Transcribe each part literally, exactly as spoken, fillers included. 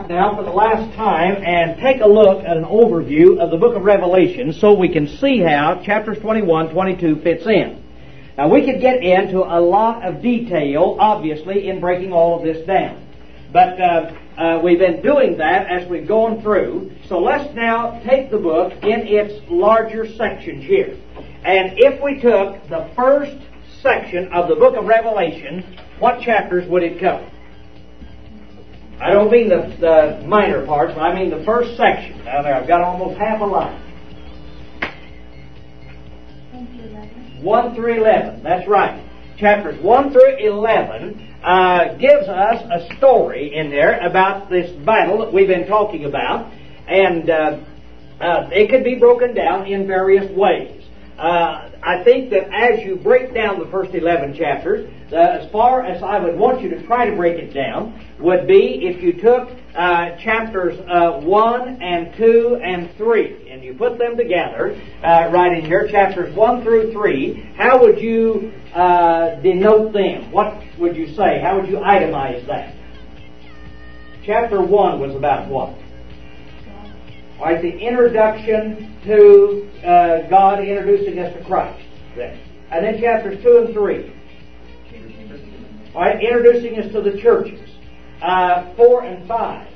start now for the last time and take a look at an overview of the book of Revelation so we can see how chapters twenty-one, twenty-two fits in. Now we could get into a lot of detail, obviously, in breaking all of this down. But uh, uh, we've been doing that as we've gone through. So let's now take the book in its larger sections here. And if we took the first section of the book of Revelation, what chapters would it cover? I don't mean the, the minor parts, but I mean the first section. Now there, I've got almost half a line. one through eleven, that's right. Chapters one through eleven uh, gives us a story in there about this battle that we've been talking about. And uh, uh, it could be broken down in various ways. Uh, I think that as you break down the first eleven chapters, uh, as far as I would want you to try to break it down, would be if you took uh, chapters uh, one and two and three, and you put them together, uh, right in here, chapters one through three, how would you uh, denote them? What would you say? How would you itemize that? Chapter one was about what? All right, the introduction to uh, God introducing us to Christ. Then. And then chapters two and three. All right, introducing us to the churches. Uh, four and five.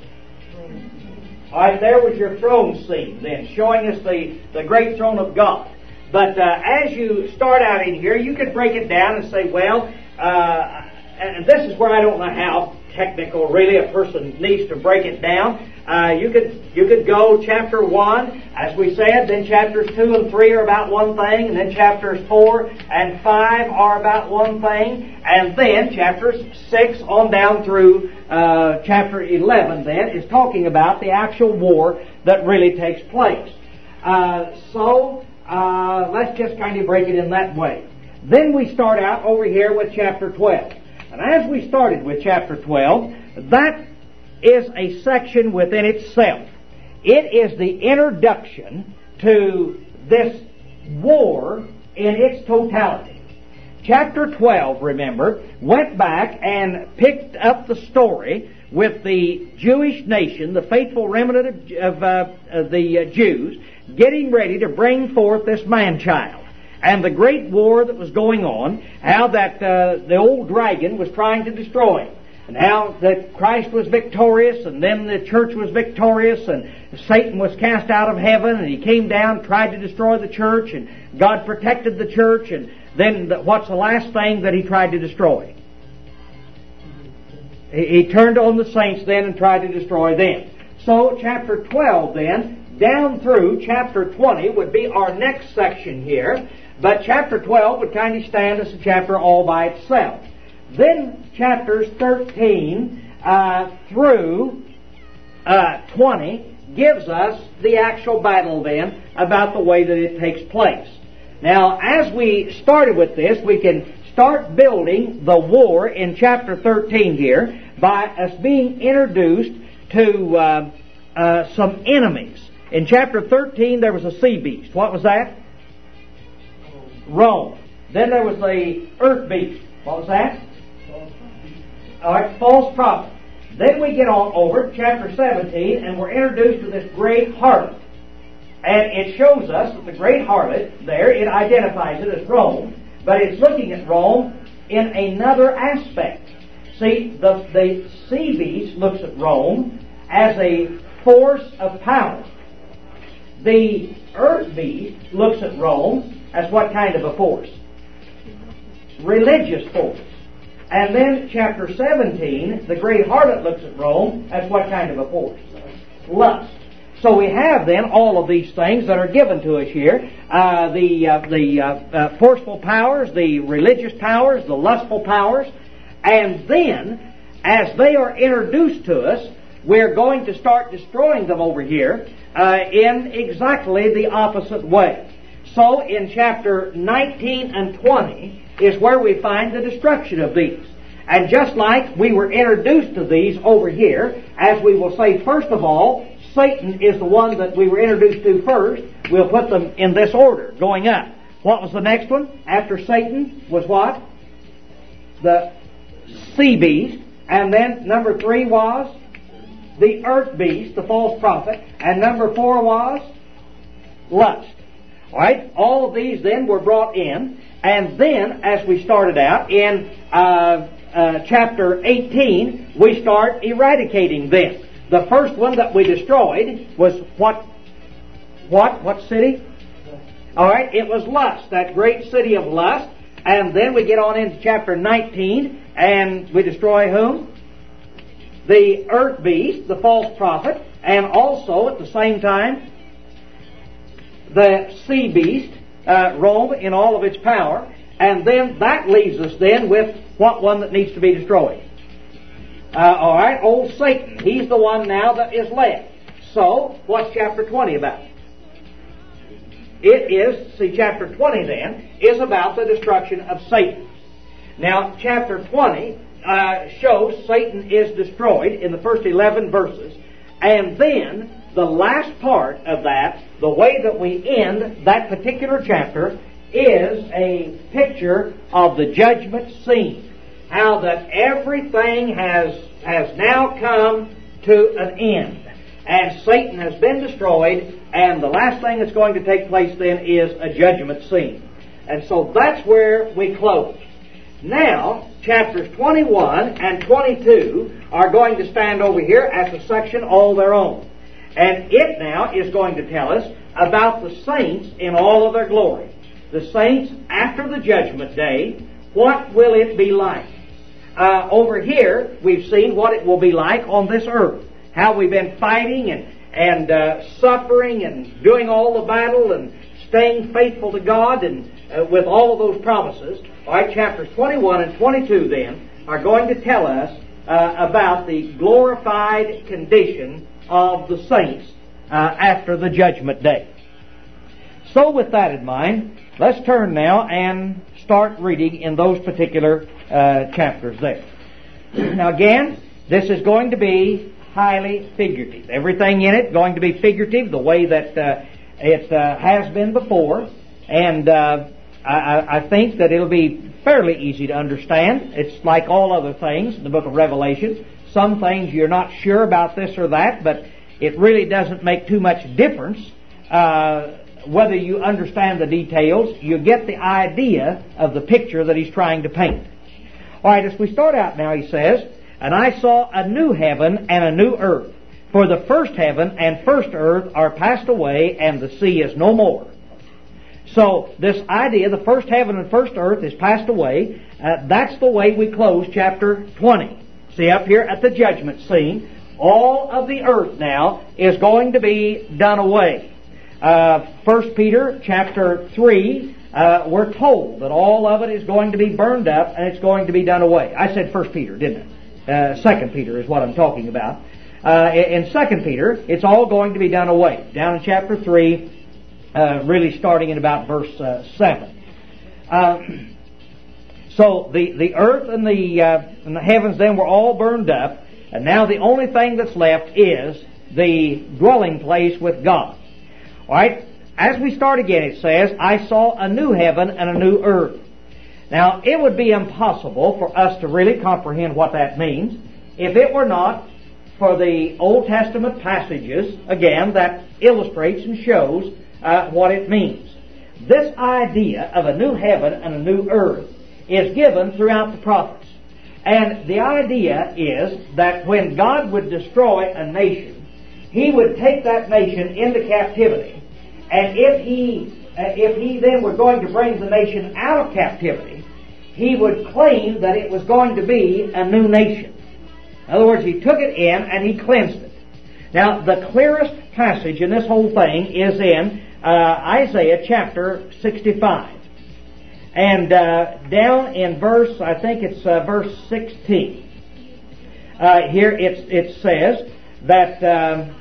All right, there was your throne scene then, showing us the, the great throne of God. But uh, as you start out in here, you could break it down and say, well, uh, and this is where I don't know how technical really a person needs to break it down. Uh, you could you could go chapter one, as we said, then chapters two and three are about one thing, and then chapters four and five are about one thing, and then chapters six on down through uh, chapter eleven then is talking about the actual war that really takes place. Uh, so uh, let's just kind of break it in that way. Then we start out over here with chapter twelve. And as we started with chapter twelve, that is a section within itself. It is the introduction to this war in its totality. Chapter twelve, remember, went back and picked up the story with the Jewish nation, the faithful remnant of, of, uh, of the uh, Jews, getting ready to bring forth this man-child. And the great war that was going on, how that uh, the old dragon was trying to destroy him. And how that Christ was victorious, and then the church was victorious, and Satan was cast out of heaven, and he came down, tried to destroy the church, and God protected the church, and then the, what's the last thing that he tried to destroy? He, he turned on the saints then and tried to destroy them. So chapter twelve then, down through chapter twenty would be our next section here. But chapter twelve would kind of stand as a chapter all by itself. Then chapters thirteen uh, through uh, twenty gives us the actual battle then about the way that it takes place. Now, as we started with this, we can start building the war in chapter thirteen here by us being introduced to uh, uh, some enemies. In chapter thirteen, there was a sea beast. What was that? Rome. Then there was the earth beast. What was that? All right, false prophet. Then we get on over to chapter seventeen, and we're introduced to this great harlot. And it shows us that the great harlot there, it identifies it as Rome, but it's looking at Rome in another aspect. See, the, the sea beast looks at Rome as a force of power. The earth beast looks at Rome as what kind of a force? Religious force. And then chapter seventeen, the great harlot looks at Rome as what kind of a force? Lust. So we have then all of these things that are given to us here. Uh, the uh, the uh, uh, forceful powers, the religious powers, the lustful powers. And then, as they are introduced to us, we're going to start destroying them over here uh, in exactly the opposite way. So in chapter nineteen and twenty is where we find the destruction of these. And just like we were introduced to these over here, as we will say, first of all, Satan is the one that we were introduced to first. We'll put them in this order, going up. What was the next one? After Satan was what? The sea beast. And then number three was the earth beast, the false prophet, and number four was lust. All right, all of these then were brought in, and then, as we started out in uh, uh, chapter eighteen, we start eradicating them. The first one that we destroyed was what? What? What city? All right, it was lust, that great city of lust. And then we get on into chapter nineteen, and we destroy whom? The earth beast, the false prophet, and also at the same time the sea beast, uh, Rome in all of its power. And then that leaves us then with what one that needs to be destroyed? Uh, all right, old Satan. He's the one now that is left. So, what's chapter twenty about? It is, see, chapter twenty then, is about the destruction of Satan. Now, chapter twenty uh, shows Satan is destroyed in the first eleven verses, and then the last part of that, the way that we end that particular chapter, is a picture of the judgment scene. How that everything has, has now come to an end. And Satan has been destroyed, and the last thing that's going to take place then is a judgment scene. And so that's where we close. Now, chapters twenty-one and twenty-two are going to stand over here as a section all their own. And it now is going to tell us about the saints in all of their glory. The saints after the judgment day, what will it be like? Uh, over here, we've seen what it will be like on this earth. How we've been fighting and, and uh, suffering and doing all the battle and staying faithful to God and uh, with all of those promises. All right, chapters twenty-one and twenty-two then are going to tell us uh, about the glorified condition of the saints uh, after the judgment day. So with that in mind, let's turn now and start reading in those particular uh, chapters there. Now again, this is going to be highly figurative. Everything in it going to be figurative, the way that uh, it uh, has been before. And uh, I, I think that it'll be fairly easy to understand. It's like all other things in the book of Revelation. Some things you're not sure about this or that, but it really doesn't make too much difference uh, whether you understand the details. You get the idea of the picture that he's trying to paint. All right, as we start out now, he says, "And I saw a new heaven and a new earth. For the first heaven and first earth are passed away, and the sea is no more." So, this idea, the first heaven and first earth is passed away. Uh, that's the way we close chapter twenty. See up here at the judgment scene, all of the earth now is going to be done away. Uh, First Peter chapter three, uh, we're told that all of it is going to be burned up and it's going to be done away. I said First Peter, didn't I? Uh, Second Peter is what I'm talking about. Uh, in Second Peter, it's all going to be done away. Down in chapter three, uh, really starting in about verse uh, seven. Uh, so the, the earth and the, uh, and the heavens then were all burned up, and now the only thing that's left is the dwelling place with God. All right, as we start again, it says, "I saw a new heaven and a new earth." Now, it would be impossible for us to really comprehend what that means if it were not for the Old Testament passages, again, that illustrates and shows uh, what it means. This idea of a new heaven and a new earth is given throughout the prophets. And the idea is that when God would destroy a nation, He would take that nation into captivity. And if He, uh, if He then were going to bring the nation out of captivity, He would claim that it was going to be a new nation. In other words, He took it in and He cleansed it. Now, the clearest passage in this whole thing is in uh, Isaiah chapter sixty-five. And uh, down in verse, I think it's uh, verse sixteen. Uh, here it's, it says that um,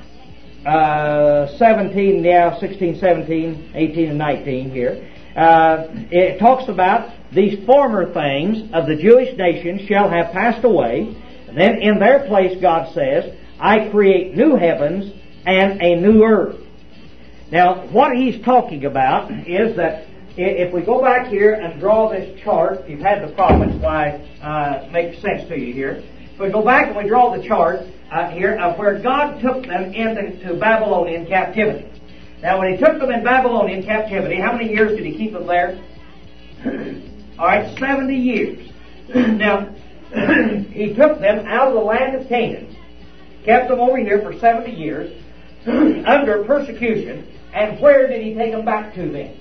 uh, seventeen, yeah, sixteen, seventeen, eighteen, and nineteen here. Uh, it talks about these former things of the Jewish nation shall have passed away. And then in their place, God says, "I create new heavens and a new earth." Now, what He's talking about is that if we go back here and draw this chart, if you've had the prophets, why uh, it makes sense to you here. If we go back and we draw the chart, uh, here of where God took them into to Babylonian captivity. Now, when He took them in Babylonian captivity, how many years did He keep them there? All right, seventy years. Now, He took them out of the land of Canaan, kept them over here for seventy years under persecution, and where did He take them back to then?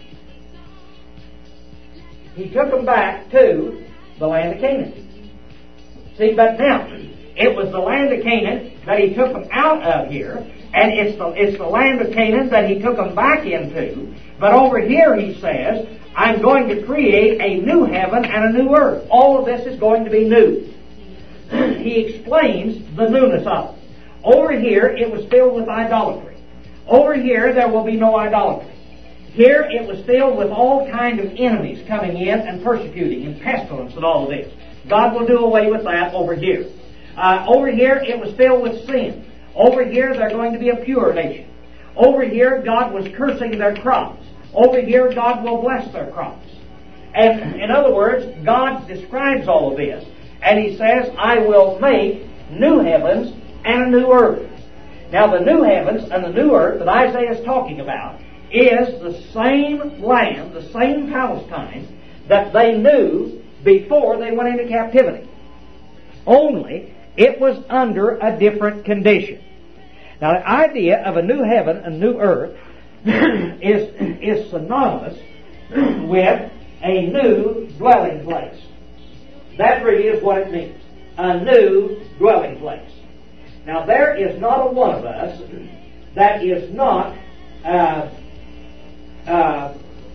He took them back to the land of Canaan. See, but now, it was the land of Canaan that He took them out of here, and it's the, it's the land of Canaan that He took them back into. But over here He says, I'm going to create a new heaven and a new earth. All of this is going to be new. He explains the newness of it. Over here, it was filled with idolatry. Over here, there will be no idolatry. Here, it was filled with all kind of enemies coming in and persecuting and pestilence and all of this. God will do away with that over here. Uh, over here, it was filled with sin. Over here, they're going to be a pure nation. Over here, God was cursing their crops. Over here, God will bless their crops. And in other words, God describes all of this, and He says, I will make new heavens and a new earth. Now, the new heavens and the new earth that Isaiah is talking about is the same land, the same Palestine that they knew before they went into captivity. Only it was under a different condition. Now, the idea of a new heaven and new earth is, is synonymous with a new dwelling place. That really is what it means. A new dwelling place. Now, there is not a one of us that is not uh, uh,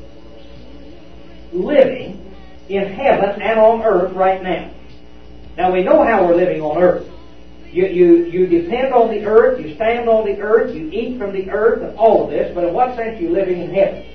living in heaven and on earth right now. Now, we know how we're living on earth. You, you, you depend on the earth, you stand on the earth, you eat from the earth, and all of this, but in what sense are you living in heaven?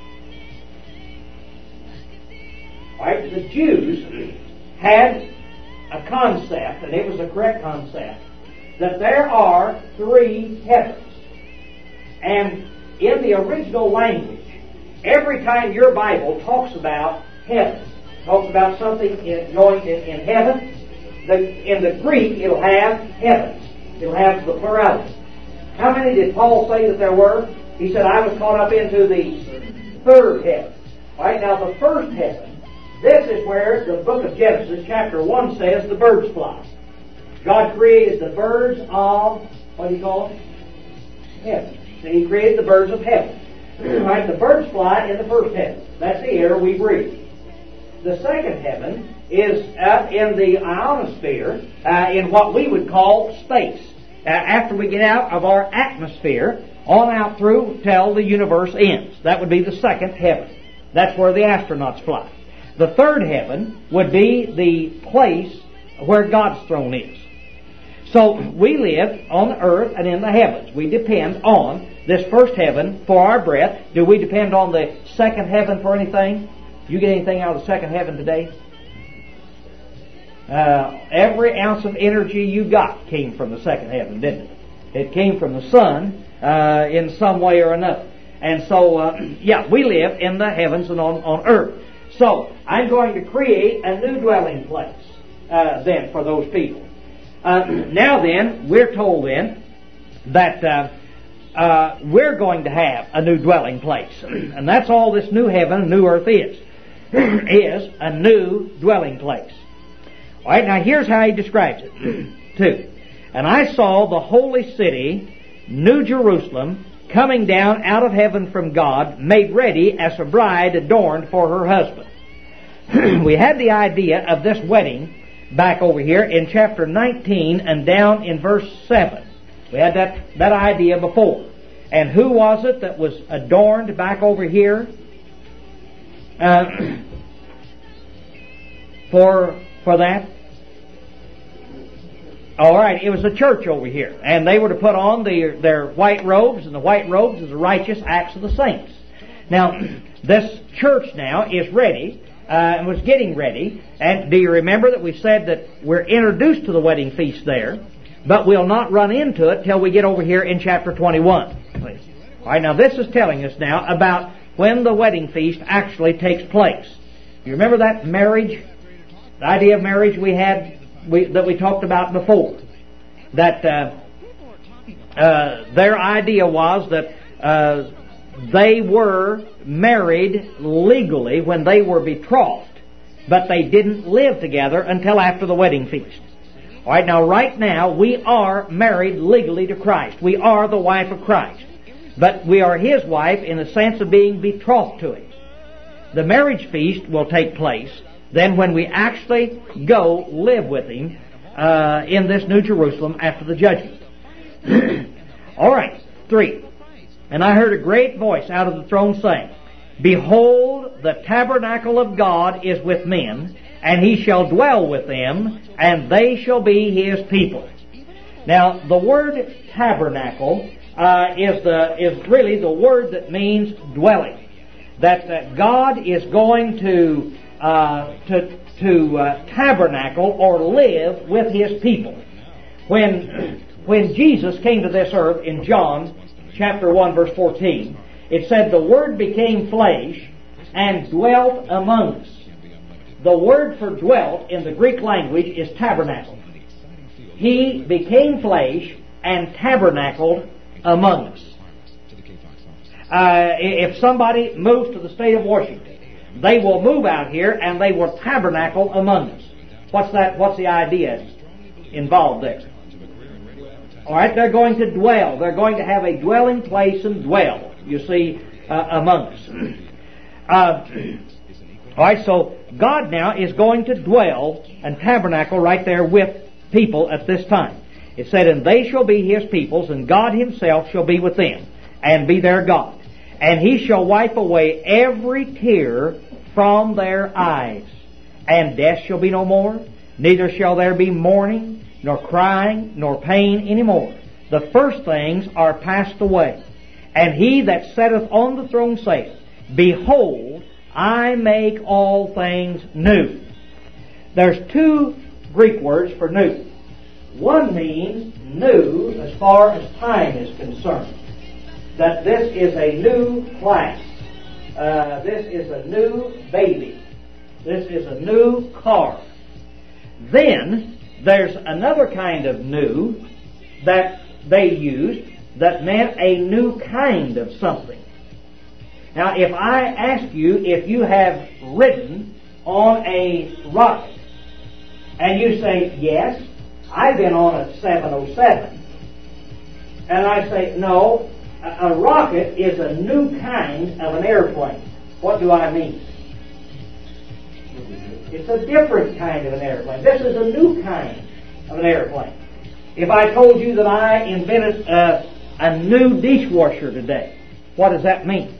All right, the Jews had a concept, and it was a correct concept, that there are three heavens. And in the original language, every time your Bible talks about heaven, talks about something in, going in, in heaven, the, in the Greek it'll have heavens. It'll have the plurality. How many did Paul say that there were? He said, I was caught up into the third heaven. All right, now the first heaven, this is where the book of Genesis, chapter one, says the birds fly. God created the birds of, what do you call it? Heaven. So He created the birds of heaven. Right, the birds fly in the first heaven. That's the air we breathe. The second heaven is up in the ionosphere, uh, in what we would call space. Uh, after we get out of our atmosphere, on out through till the universe ends. That would be the second heaven. That's where the astronauts fly. The third heaven would be the place where God's throne is. So we live on the earth and in the heavens. We depend on this first heaven for our breath. Do we depend on the second heaven for anything? You get anything out of the second heaven today? Uh, every ounce of energy you got came from the second heaven, didn't it? It came from the sun uh, in some way or another. And so, uh, yeah, we live in the heavens and on, on earth. So, I'm going to create a new dwelling place uh, then for those people. Uh, now then, we're told then that uh, uh, we're going to have a new dwelling place. And that's all this new heaven and new earth is. Is a new dwelling place. All right, now here's how he describes it, too. And I saw the holy city, New Jerusalem, coming down out of heaven from God, made ready as a bride adorned for her husband. We had the idea of this wedding back over here in chapter nineteen and down in verse seven. We had that, that idea before. And who was it that was adorned back over here? Uh, for for that? All right, it was the church over here. And they were to put on the, their white robes, and the white robes is the righteous acts of the saints. Now, this church now is ready, uh, and was getting ready. And do you remember that we said that we're introduced to the wedding feast there, but we'll not run into it till we get over here in chapter twenty-one. Please. All right, now this is telling us now about when the wedding feast actually takes place. You remember that marriage, the idea of marriage we had, we, that we talked about before? that uh, uh, their idea was that uh, they were married legally when they were betrothed, but they didn't live together until after the wedding feast. All right, now right now we are married legally to Christ. We are the wife of Christ. But we are His wife in the sense of being betrothed to Him. The marriage feast will take place then when we actually go live with Him uh, in this New Jerusalem after the judgment. All right, three. And I heard a great voice out of the throne saying, Behold, the tabernacle of God is with men, and He shall dwell with them, and they shall be His people. Now, the word tabernacle uh, is the is really the word that means dwelling. That, that God is going to uh, to to uh, tabernacle or live with His people. When when Jesus came to this earth in John chapter one verse fourteen, it said, The Word became flesh and dwelt among us. The word for dwelt in the Greek language is tabernacle. He became flesh and tabernacled among us. Uh, if somebody moves to the state of Washington, they will move out here and they will tabernacle among us. What's that? What's the idea involved there? All right, they're going to dwell. They're going to have a dwelling place and dwell, you see, uh, among us. Uh, all right, so God now is going to dwell and tabernacle right there with people at this time. It said, And they shall be His peoples, and God Himself shall be with them, and be their God. And He shall wipe away every tear from their eyes. And death shall be no more, neither shall there be mourning, nor crying, nor pain any more. The first things are passed away. And He that sitteth on the throne saith, Behold, I make all things new. There's two Greek words for new. One means new as far as time is concerned. That this is a new class. Uh, this is a new baby. This is a new car. Then there's another kind of new that they used that meant a new kind of something. Now, if I ask you if you have ridden on a rocket, and you say, yes, I've been on a seven oh seven, and I say, no, a rocket is a new kind of an airplane. What do I mean? It's a different kind of an airplane. This is a new kind of an airplane. If I told you that I invented a, a new dishwasher today, what does that mean?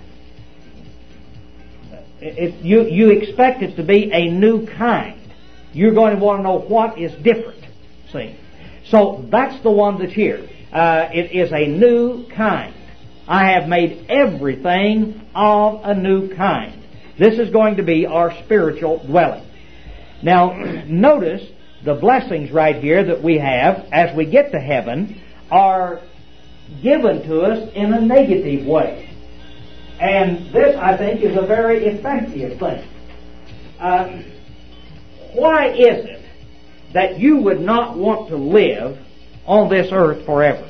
It, it, you, you expect it to be a new kind. You're going to want to know what is different. See? So that's the one that's here. Uh, it is a new kind. I have made everything of a new kind. This is going to be our spiritual dwelling. Now, notice the blessings right here that we have as we get to heaven are given to us in a negative way. And this, I think, is a very effective thing. Uh, why is it that you would not want to live on this earth forever?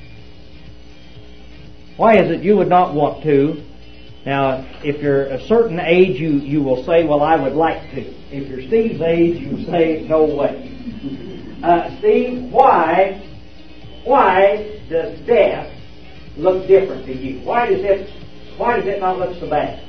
Why is it you would not want to? Now, if you're a certain age, you, you will say, well, I would like to. If you're Steve's age, you say, no way. Uh, Steve, why, why does death look different to you? Why does it, why does it not look so bad?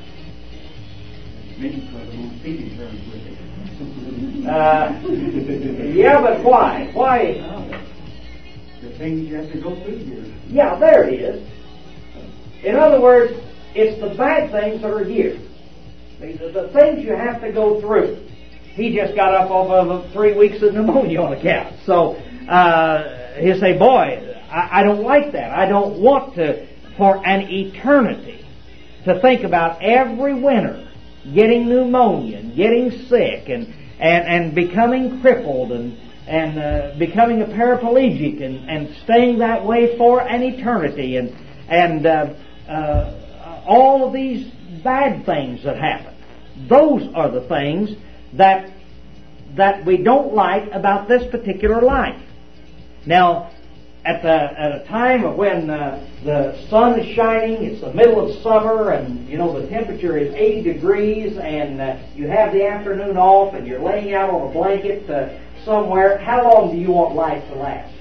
Uh, yeah, but why? Why? The things you have to go through here. Yeah, there it is. In other words, it's the bad things that are here. These are the things you have to go through. He just got up off of three weeks of pneumonia on the couch. So uh, he'll say, boy, I, I don't like that. I don't want to, for an eternity, to think about every winter getting pneumonia and getting sick and, and, and becoming crippled and, and uh, becoming a paraplegic and, and staying that way for an eternity and, and uh, uh, all of these bad things that happen. Those are the things that that we don't like about this particular life. Now, at the at a time of when uh, the sun is shining, it's the middle of summer, and you know the temperature is eighty degrees, and uh, you have the afternoon off, and you're laying out on a blanket uh, somewhere. How long do you want life to last?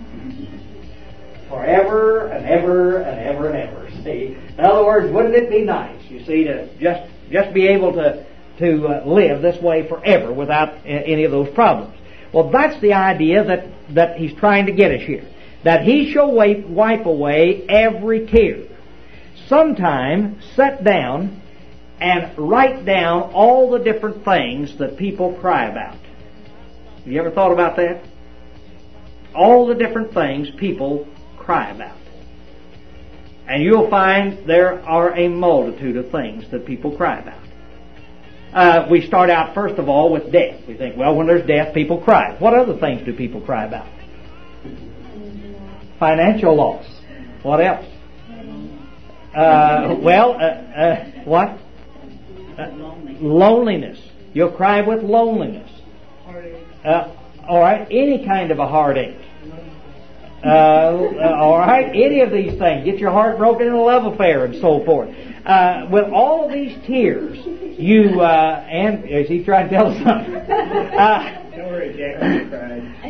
Forever and ever and ever and ever. See, in other words, wouldn't it be nice, you see, to just just be able to to uh, live this way forever without uh, any of those problems? Well, that's the idea that that he's trying to get us here. That he shall wipe, wipe away every tear. Sometime sit down and write down all the different things that people cry about. Have you ever thought about that? All the different things people cry about. And you'll find there are a multitude of things that people cry about. Uh, we start out, first of all, with death. We think, well, when there's death, people cry. What other things do people cry about? Financial loss. What else? Uh, well, uh, uh, what? Uh, loneliness. You'll cry with loneliness. Uh, all right, any kind of a heartache. Uh, uh, all right, any of these things. Get your heart broken in a love affair and so forth. Uh, with all of these tears, you uh, and is he trying to tell us something? Uh, Don't worry, Jack. I'm crying.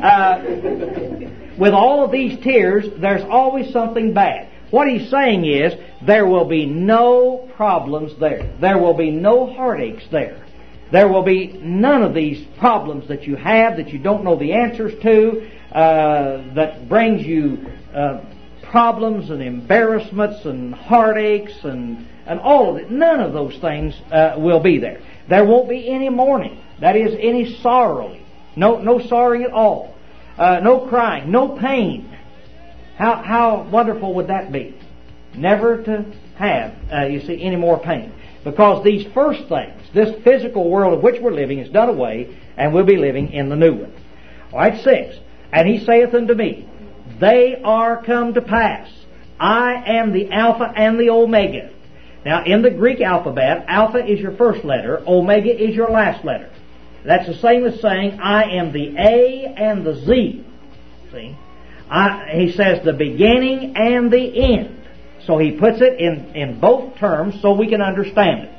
Uh, with all of these tears, there's always something bad. What he's saying is, there will be no problems there. There will be no heartaches there. There will be none of these problems that you have, that you don't know the answers to, uh, that brings you uh, problems and embarrassments and heartaches and, and all of it. None of those things uh, will be there. There won't be any mourning. That is, any sorrowing. No, no sorrowing at all. Uh, no crying, no pain. How how wonderful would that be? Never to have, uh, you see, any more pain. Because these first things, this physical world of which we're living is done away, and we'll be living in the new one. All right, six. And he saith unto me, they are come to pass. I am the Alpha and the Omega. Now, in the Greek alphabet, Alpha is your first letter, Omega is your last letter. That's the same as saying, I am the A and the Z. See? I, he says the beginning and the end. So he puts it in, in both terms so we can understand it.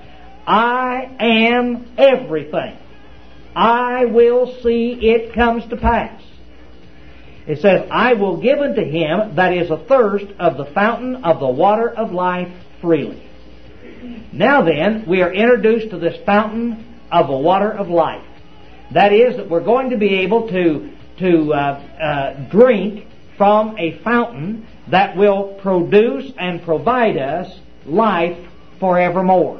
I am everything. I will see it comes to pass. It says, I will give unto him that is athirst of the fountain of the water of life freely. Now then, we are introduced to this fountain of the water of life. That is, that we're going to be able to, to uh, uh, drink from a fountain that will produce and provide us life forevermore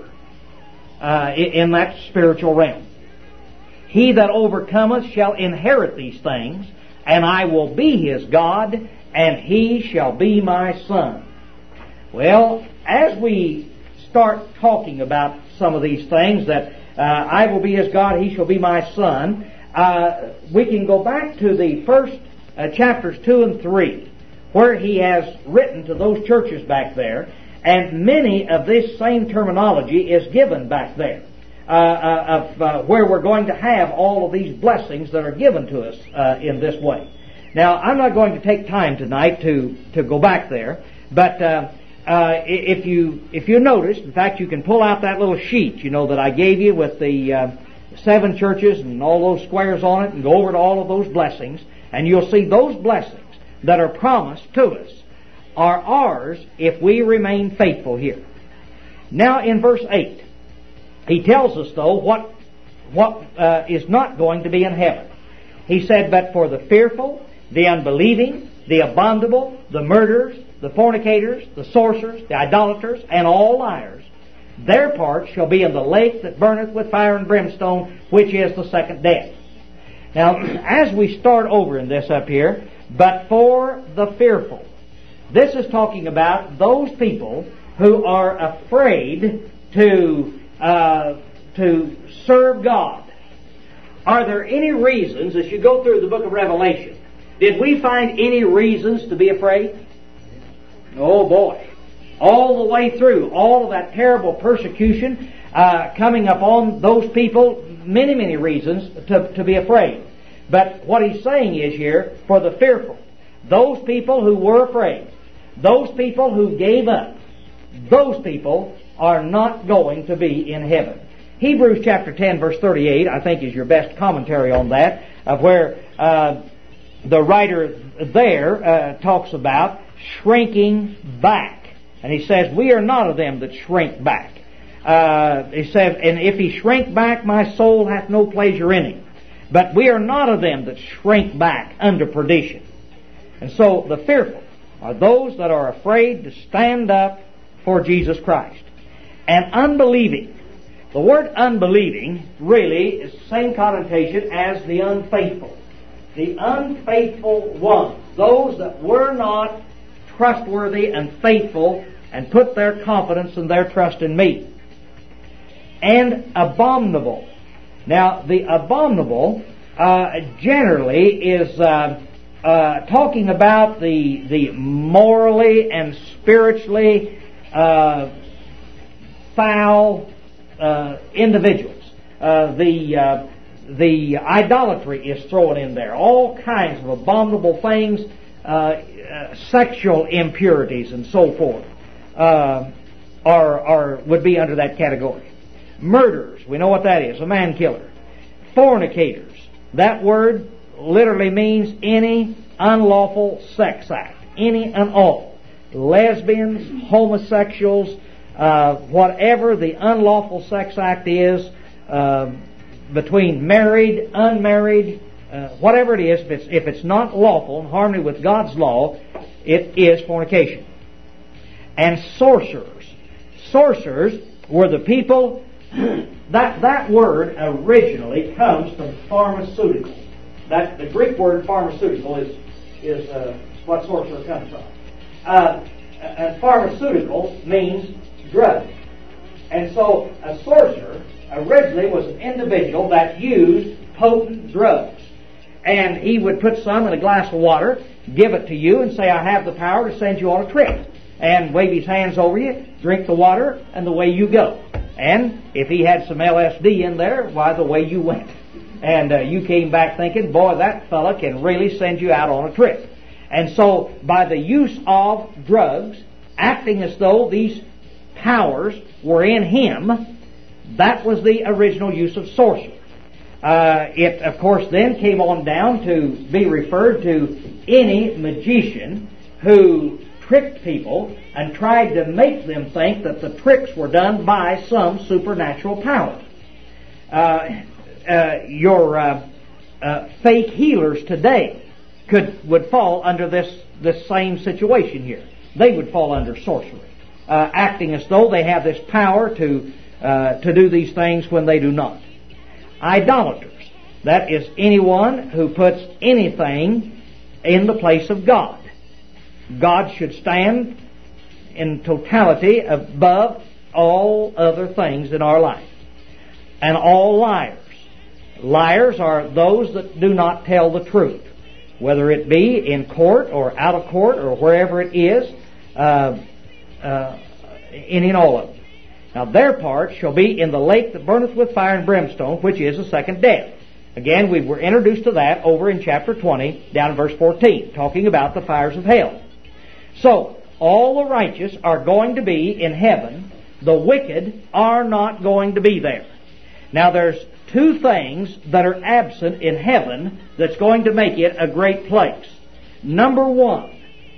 uh, in that spiritual realm. He that overcometh shall inherit these things, and I will be his God, and he shall be my son. Well, as we start talking about some of these things, that uh, I will be his God, he shall be my son, uh, we can go back to the first uh, chapters two and three, where he has written to those churches back there, and many of this same terminology is given back there, uh, uh, of uh, where we're going to have all of these blessings that are given to us uh, in this way. Now, I'm not going to take time tonight to, to go back there, but uh, uh, if you if you notice, in fact, you can pull out that little sheet, you know, that I gave you with the uh, seven churches and all those squares on it, and go over to all of those blessings, and you'll see those blessings that are promised to us are ours if we remain faithful here. Now, in verse eight, he tells us, though, what what uh, is not going to be in heaven. He said, but for the fearful, the unbelieving, the abominable, the murderers, the fornicators, the sorcerers, the idolaters, and all liars, their part shall be in the lake that burneth with fire and brimstone, which is the second death. Now, as we start over in this up here, but for the fearful, this is talking about those people who are afraid to uh, to serve God. Are there any reasons, as you go through the book of Revelation, did we find any reasons to be afraid? Oh boy. All the way through, all of that terrible persecution uh, coming upon those people, many, many reasons to, to be afraid. But what he's saying is here, for the fearful. those people who were afraid, those people who gave up, those people are not going to be in heaven. Hebrews chapter ten verse thirty-eight, I think, is your best commentary on that, of where uh, the writer there uh, talks about shrinking back. And he says, we are not of them that shrink back. Uh, he says, and if he shrink back, my soul hath no pleasure in him. But we are not of them that shrink back unto perdition. And so the fearful are those that are afraid to stand up for Jesus Christ. And unbelieving. The word unbelieving really is the same connotation as the unfaithful. The unfaithful ones. Those that were not trustworthy and faithful and put their confidence and their trust in me. And abominable. Now, the abominable uh, generally is uh, uh, talking about the the morally and spiritually uh, foul uh, individuals. Uh, the uh, the idolatry is thrown in there. All kinds of abominable things, uh, uh, sexual impurities, and so forth, uh, are are would be under that category. Murderers, we know what that is, a man killer. Fornicators, that word literally means any unlawful sex act, any and all. Lesbians, homosexuals, uh, whatever the unlawful sex act is, uh, between married, unmarried, uh, whatever it is, if it's, if it's not lawful in harmony with God's law, it is fornication. And sorcerers. Sorcerers were the people. That that word originally comes from pharmaceutical. That the Greek word pharmaceutical is is uh, what sorcerer comes from. Uh, and pharmaceutical means drug, and so a sorcerer originally was an individual that used potent drugs, and he would put some in a glass of water, give it to you, and say, "I have the power to send you on a trip," and wave his hands over you, drink the water, and the way you go. And if he had some L S D in there, why, the way you went. And uh, you came back thinking, boy, that fella can really send you out on a trip. And so, by the use of drugs, acting as though these powers were in him, that was the original use of sorcery. Uh, it, of course, then came on down to be referred to any magician who tricked people and tried to make them think that the tricks were done by some supernatural power. Uh, uh, your uh, uh, fake healers today could would fall under this this same situation here. They would fall under sorcery, uh, acting as though they have this power to uh, to do these things when they do not. Idolaters. That is anyone who puts anything in the place of God. God should stand in totality above all other things in our life. And all liars. Liars are those that do not tell the truth, whether it be in court or out of court or wherever it is, uh, uh, in, in all of them. Now their part shall be in the lake that burneth with fire and brimstone, which is the second death. Again, we were introduced to that over in chapter twenty, down in verse fourteen, talking about the fires of hell. So, all the righteous are going to be in heaven. The wicked are not going to be there. Now, there's two things that are absent in heaven that's going to make it a great place. Number one,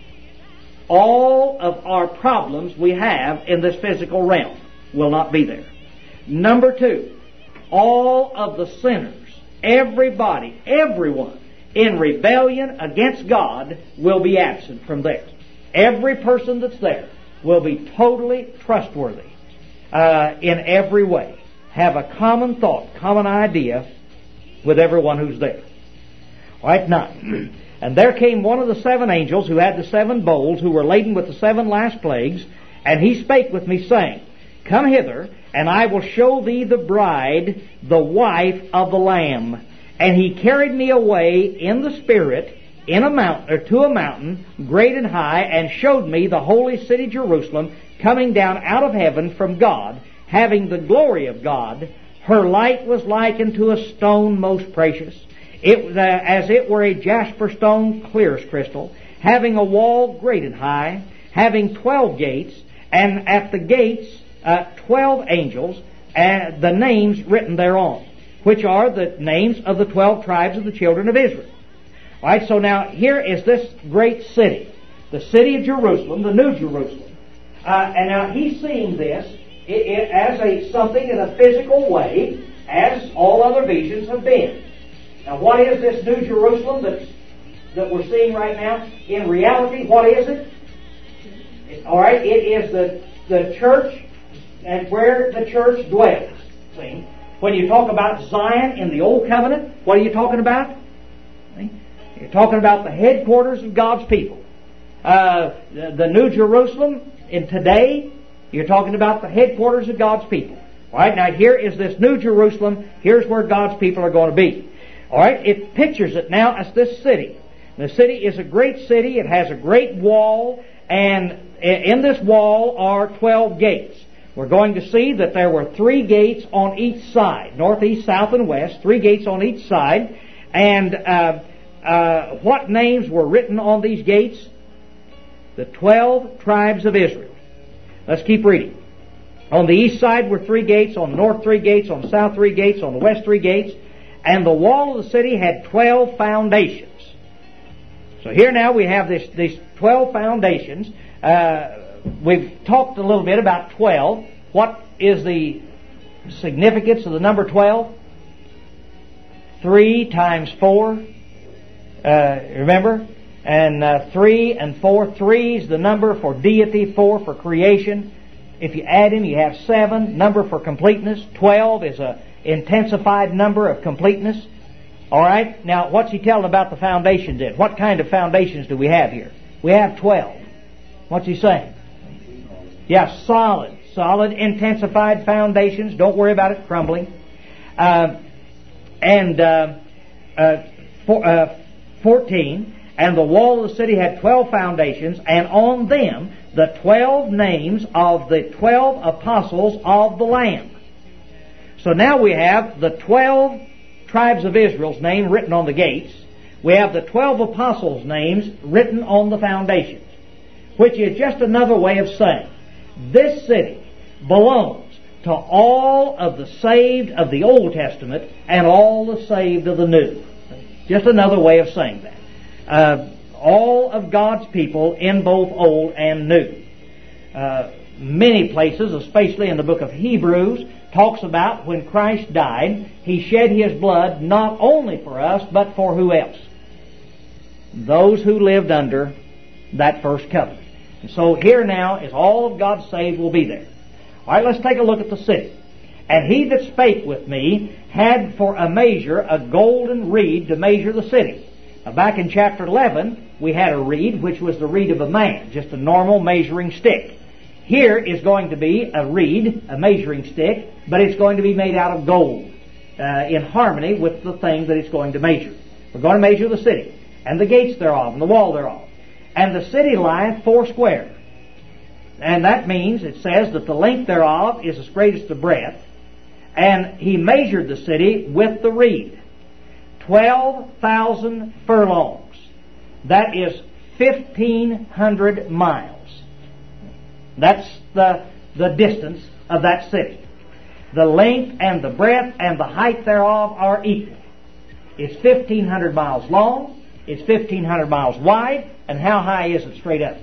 all of our problems we have in this physical realm will not be there. Number two, all of the sinners, everybody, everyone in rebellion against God will be absent from there. Every person that's there will be totally trustworthy uh, in every way. Have a common thought, common idea with everyone who's there. Right now, and there came one of the seven angels who had the seven bowls, who were laden with the seven last plagues, and he spake with me, saying, Come hither, and I will show thee the bride, the wife of the Lamb. And he carried me away in the Spirit, in a mountain, or to a mountain, great and high, and showed me the holy city Jerusalem, coming down out of heaven from God, having the glory of God. Her light was like unto a stone most precious, it uh, as it were a jasper stone, clear as crystal, having a wall great and high, having twelve gates, and at the gates uh, twelve angels, and the names written thereon, which are the names of the twelve tribes of the children of Israel. All right, so now here is this great city, the city of Jerusalem, the New Jerusalem. Uh, and now he's seeing this it, it, as a something in a physical way, as all other visions have been. Now, what is this New Jerusalem that's, that we're seeing right now? In reality, what is it? it all right, it is the the church and where the church dwells. See, when you talk about Zion in the Old Covenant, what are you talking about? See? You're talking about the headquarters of God's people. Uh, the, the New Jerusalem in today, you're talking about the headquarters of God's people. All right, now here is this New Jerusalem. Here's where God's people are going to be. All right, it pictures it now as this city. The city is a great city. It has a great wall, and in this wall are twelve gates. We're going to see that there were three gates on each side, north, east, south, and west, three gates on each side. And uh, uh, what names were written on these gates? The twelve tribes of Israel. Let's keep reading. On the east side were three gates, on the north three gates, on the south three gates, on the west three gates, and the wall of the city had twelve foundations. So here now we have this, these twelve foundations. Uh, we've talked a little bit about twelve. What is the significance of the number twelve? Three times four. Uh, remember? And uh, three and four. Three is the number for deity, four for creation. If you add them, you have seven. Number for completeness. Twelve is a intensified number of completeness. All right. Now, what's he telling about the foundations in? What kind of foundations do we have here? We have twelve. What's he saying? Yeah, solid, solid, intensified foundations. Don't worry about it crumbling. Uh, and uh, uh, for, uh, fourteen. And the wall of the city had twelve foundations, and on them the twelve names of the twelve apostles of the Lamb. So now we have the twelve tribes of Israel's name written on the gates. We have the twelve apostles' names written on the foundations, which is just another way of saying this city belongs to all of the saved of the Old Testament and all the saved of the New. Just another way of saying that. Uh, all of God's people in both Old and New. Uh, many places, especially in the book of Hebrews, talks about when Christ died, He shed His blood not only for us, but for who else? Those who lived under that first covenant. And so here now is all of God's saved will be there. All right, let's take a look at the city. And he that spake with me had for a measure a golden reed to measure the city. Now, back in chapter eleven, we had a reed, which was the reed of a man, just a normal measuring stick. Here is going to be a reed, a measuring stick, but it's going to be made out of gold, uh, in harmony with the thing that it's going to measure. We're going to measure the city, and the gates thereof, and the wall thereof. And the city lieth foursquare. And that means, it says, that the length thereof is as great as the breadth. And he measured the city with the reed. Twelve thousand furlongs. That is fifteen hundred miles. That's the, the distance of that city. The length and the breadth and the height thereof are equal. It's fifteen hundred miles long. It's fifteen hundred miles wide. And how high is it straight up?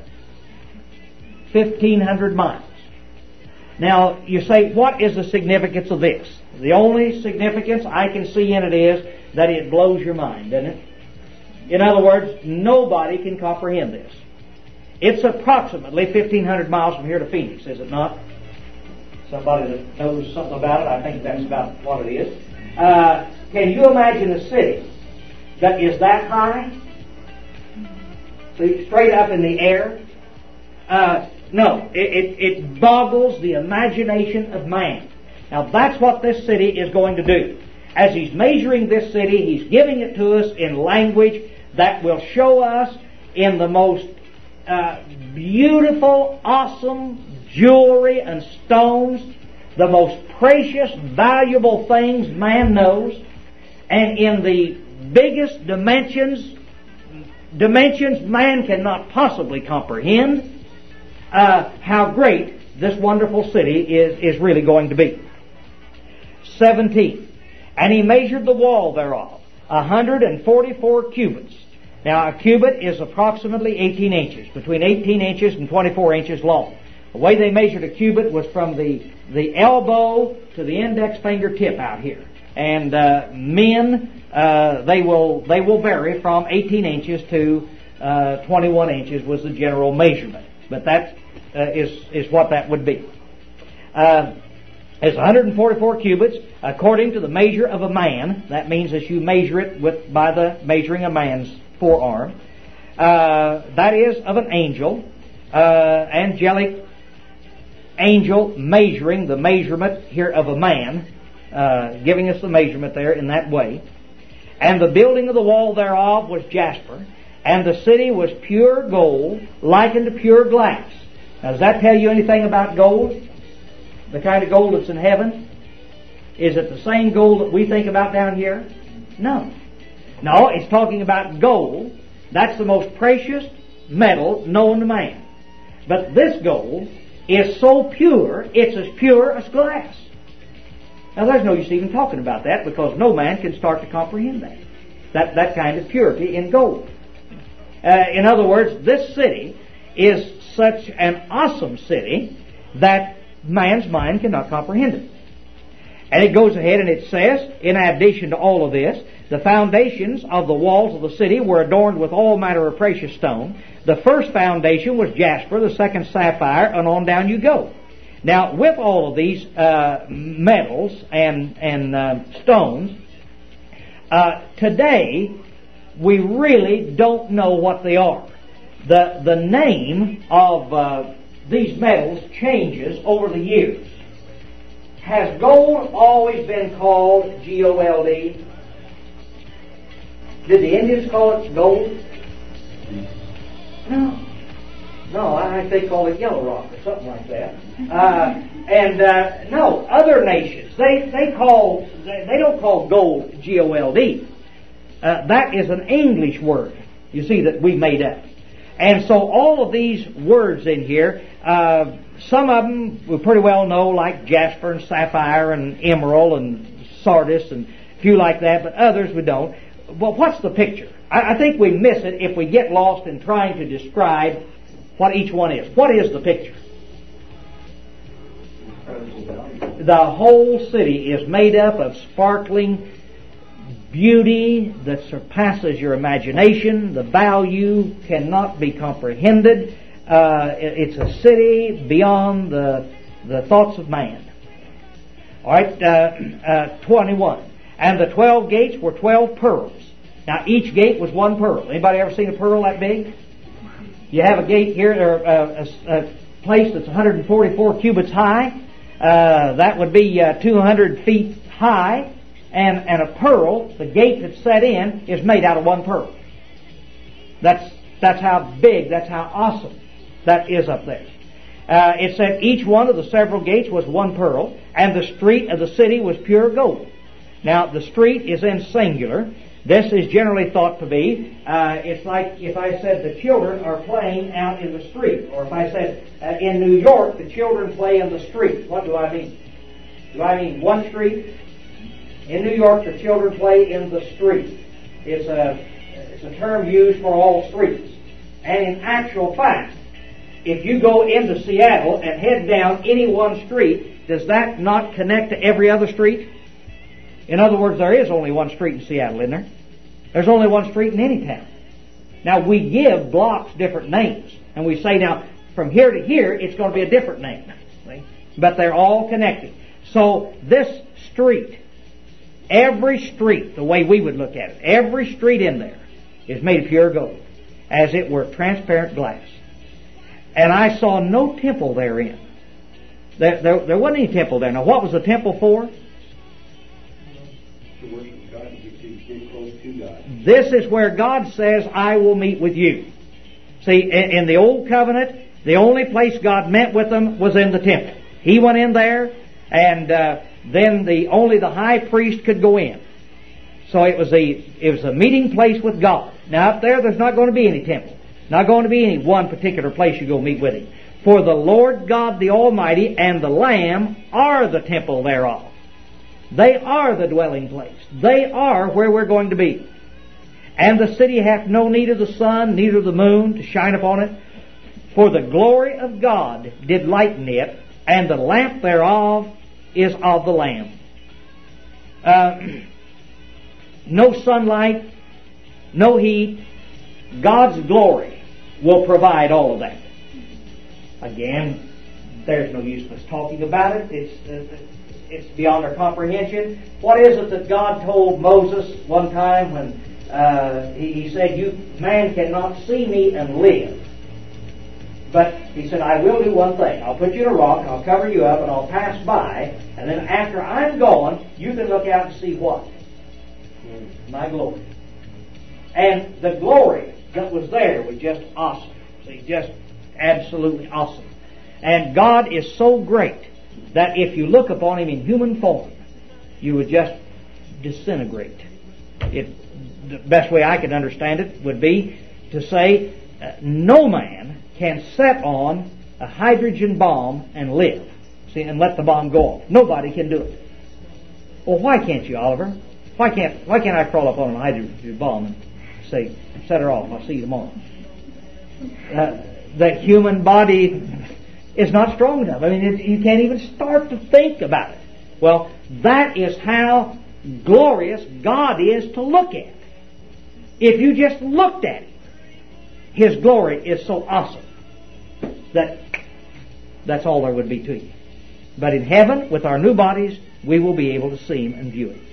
fifteen hundred miles. Now, you say, what is the significance of this? The only significance I can see in it is that it blows your mind, doesn't it? In other words, nobody can comprehend this. It's approximately fifteen hundred miles from here to Phoenix, is it not? Somebody that knows something about it, I think that's about what it is. Uh, can you imagine a city that is that high? See, straight up in the air? Uh, no, it, it, it boggles the imagination of man. Now that's what this city is going to do. As he's measuring this city, he's giving it to us in language that will show us in the most uh, beautiful, awesome jewelry and stones, the most precious, valuable things man knows, and in the biggest dimensions dimensions man cannot possibly comprehend uh, how great this wonderful city is, is really going to be. seventeen. And he measured the wall thereof, a hundred and forty-four cubits. Now, a cubit is approximately eighteen inches, between eighteen inches and twenty-four inches long. The way they measured a cubit was from the, the elbow to the index fingertip out here. And uh, men, uh, they will they will vary from eighteen inches to uh, twenty-one inches was the general measurement. But that uh, is is what that would be. Uh, it's one hundred forty-four cubits according to the measure of a man. That means that you measure it with by the measuring a man's forearm. Uh, that is of an angel, uh, angelic angel measuring the measurement here of a man, uh, giving us the measurement there in that way. And the building of the wall thereof was jasper, and the city was pure gold, like unto pure glass. Now, does that tell you anything about gold? The kind of gold that's in heaven? Is it the same gold that we think about down here? No. No, it's talking about gold. That's the most precious metal known to man. But this gold is so pure, it's as pure as glass. Now, there's no use even talking about that, because no man can start to comprehend that. That, that kind of purity in gold. Uh, in other words, this city is such an awesome city that man's mind cannot comprehend it. And it goes ahead and it says, in addition to all of this, the foundations of the walls of the city were adorned with all manner of precious stone. The first foundation was jasper, the second sapphire, and on down you go. Now, with all of these uh, metals and, and uh, stones, uh, today we really don't know what they are. The, the name of uh, these metals changes over the years. Has gold always been called G O L D? Did the Indians call it gold? No. No, I think they call it yellow rock or something like that. Uh, and uh, no, other nations, they, they call, they, they don't call gold G O L D. Uh, that is an English word, you see, that we made up. And so all of these words in here, uh, some of them we pretty well know, like jasper and sapphire and emerald and sardis and a few like that, but others we don't. Well, what's the picture? I, I think we miss it if we get lost in trying to describe what each one is. What is the picture? The whole city is made up of sparkling beauty that surpasses your imagination. The value cannot be comprehended. Uh, it's a city beyond the the thoughts of man. All right, uh, uh, twenty-one. And the twelve gates were twelve pearls. Now, each gate was one pearl. Anybody ever seen a pearl that big? You have a gate here, or a, a, a place that's one hundred forty-four cubits high. Uh, that would be uh, two hundred feet high. And, and a pearl, the gate that's set in, is made out of one pearl. That's, that's how big, that's how awesome that is up there. Uh, it said each one of the several gates was one pearl, and the street of the city was pure gold. Now, the street is in singular. This is generally thought to be, uh, it's like if I said the children are playing out in the street, or if I said uh, in New York the children play in the street. What do I mean? Do I mean one street? In New York, the children play in the street. It's a, it's a term used for all streets. And in actual fact, if you go into Seattle and head down any one street, does that not connect to every other street? In other words, there is only one street in Seattle, isn't there? There's only one street in any town. Now, we give blocks different names. And we say, now, from here to here, it's going to be a different name. See? But they're all connected. So, this street, every street, the way we would look at it, every street in there is made of pure gold, as it were transparent glass. And I saw no temple therein. There, there, there wasn't any temple there. Now, what was the temple for? To worship God and get, get close to God. This is where God says, I will meet with you. See, in, in the Old Covenant, the only place God met with them was in the temple. He went in there, and uh, then the only the high priest could go in. So it was a it was a meeting place with God. Now up there, there's not going to be any temple. Not going to be any one particular place you go meet with Him. For the Lord God the Almighty and the Lamb are the temple thereof. They are the dwelling place. They are where we're going to be. And the city hath no need of the sun, neither of the moon to shine upon it. For the glory of God did lighten it, and the lamp thereof is of the Lamb. Uh, no sunlight, no heat. God's glory will provide all of that. Again, there's no use of us talking about it. It's, uh, it's beyond our comprehension. What is it that God told Moses one time when uh, he, he said, "You man cannot see me and live"? But He said, "I will do one thing. I'll put you in a rock, and I'll cover you up, and I'll pass by, and then after I'm gone, you can look out and see what? My glory." And the glory that was there was just awesome. See, just absolutely awesome. And God is so great that if you look upon Him in human form, you would just disintegrate. It, the best way I could understand it would be to say, uh, no man can set on a hydrogen bomb and live. See, and let the bomb go off. Nobody can do it. Well, why can't you, Oliver? Why can't Why can't I crawl up on a hydrogen bomb and say, "Set her off, I'll see you tomorrow"? Uh, the human body is not strong enough. I mean, it, you can't even start to think about it. Well, that is how glorious God is to look at. If you just looked at Him, His glory is so awesome that that's all there would be to you. But in heaven, with our new bodies, we will be able to see Him and view Him.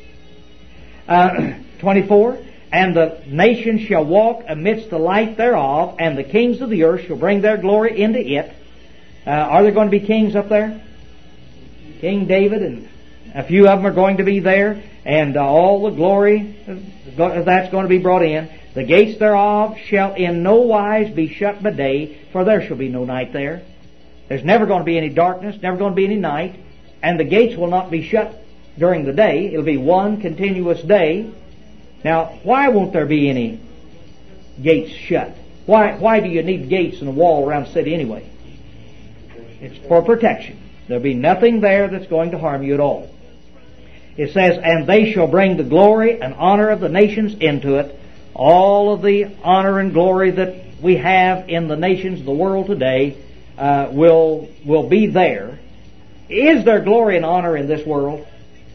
Uh, twenty-four, "And the nations shall walk amidst the light thereof, and the kings of the earth shall bring their glory into it." Uh, are there going to be kings up there? King David, and a few of them are going to be there, and uh, all the glory that's going to be brought in. "The gates thereof shall in no wise be shut by day, for there shall be no night there." There's never going to be any darkness, never going to be any night, and the gates will not be shut during the day. It'll be one continuous day. Now, why won't there be any gates shut? Why, why do you need gates and a wall around the city anyway? It's for protection. There'll be nothing there that's going to harm you at all. It says, "And they shall bring the glory and honor of the nations into it." All of the honor and glory that we have in the nations of the world today uh, will will be there. Is there glory and honor in this world?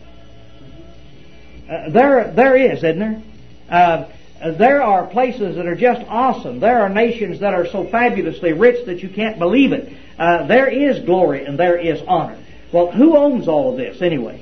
Uh, there, there is, isn't there? Uh, there are places that are just awesome. There are nations that are so fabulously rich that you can't believe it. Uh, there is glory and there is honor. Well, who owns all of this anyway?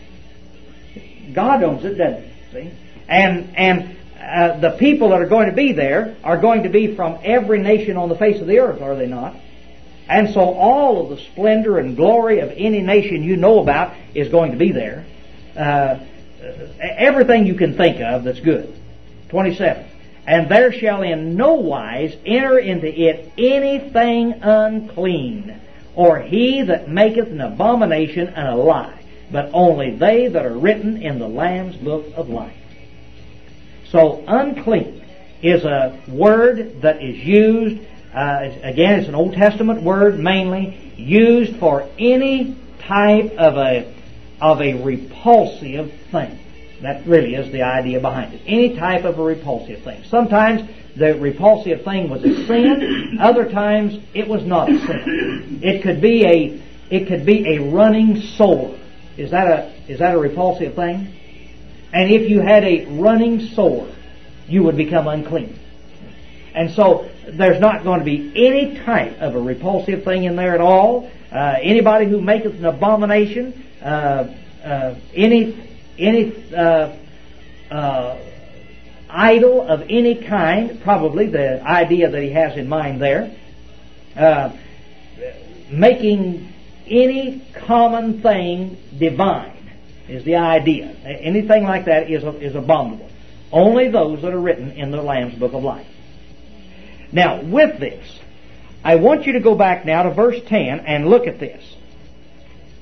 God owns it, doesn't He? See? And and uh, the people that are going to be there are going to be from every nation on the face of the earth, are they not? And so all of the splendor and glory of any nation you know about is going to be there. Uh, everything you can think of that's good. twenty-seven. "And there shall in no wise enter into it anything unclean, or he that maketh an abomination and a lie, but only they that are written in the Lamb's book of life." So unclean is a word that is used, uh, again it's an Old Testament word mainly, used for any type of a of a repulsive thing. That really is the idea behind it. Any type of a repulsive thing. Sometimes the repulsive thing was a sin. Other times it was not a sin. It could be a it could be a running sore. Is that a is that a repulsive thing? And if you had a running sore, you would become unclean. And so there's not going to be any type of a repulsive thing in there at all. Uh, anybody who maketh an abomination, uh, uh, any any uh, uh, idol of any kind, probably the idea that he has in mind there, uh, making any common thing divine is the idea. Anything like that is is abominable. Only those that are written in the Lamb's Book of Life. Now, with this, I want you to go back now to verse ten and look at this.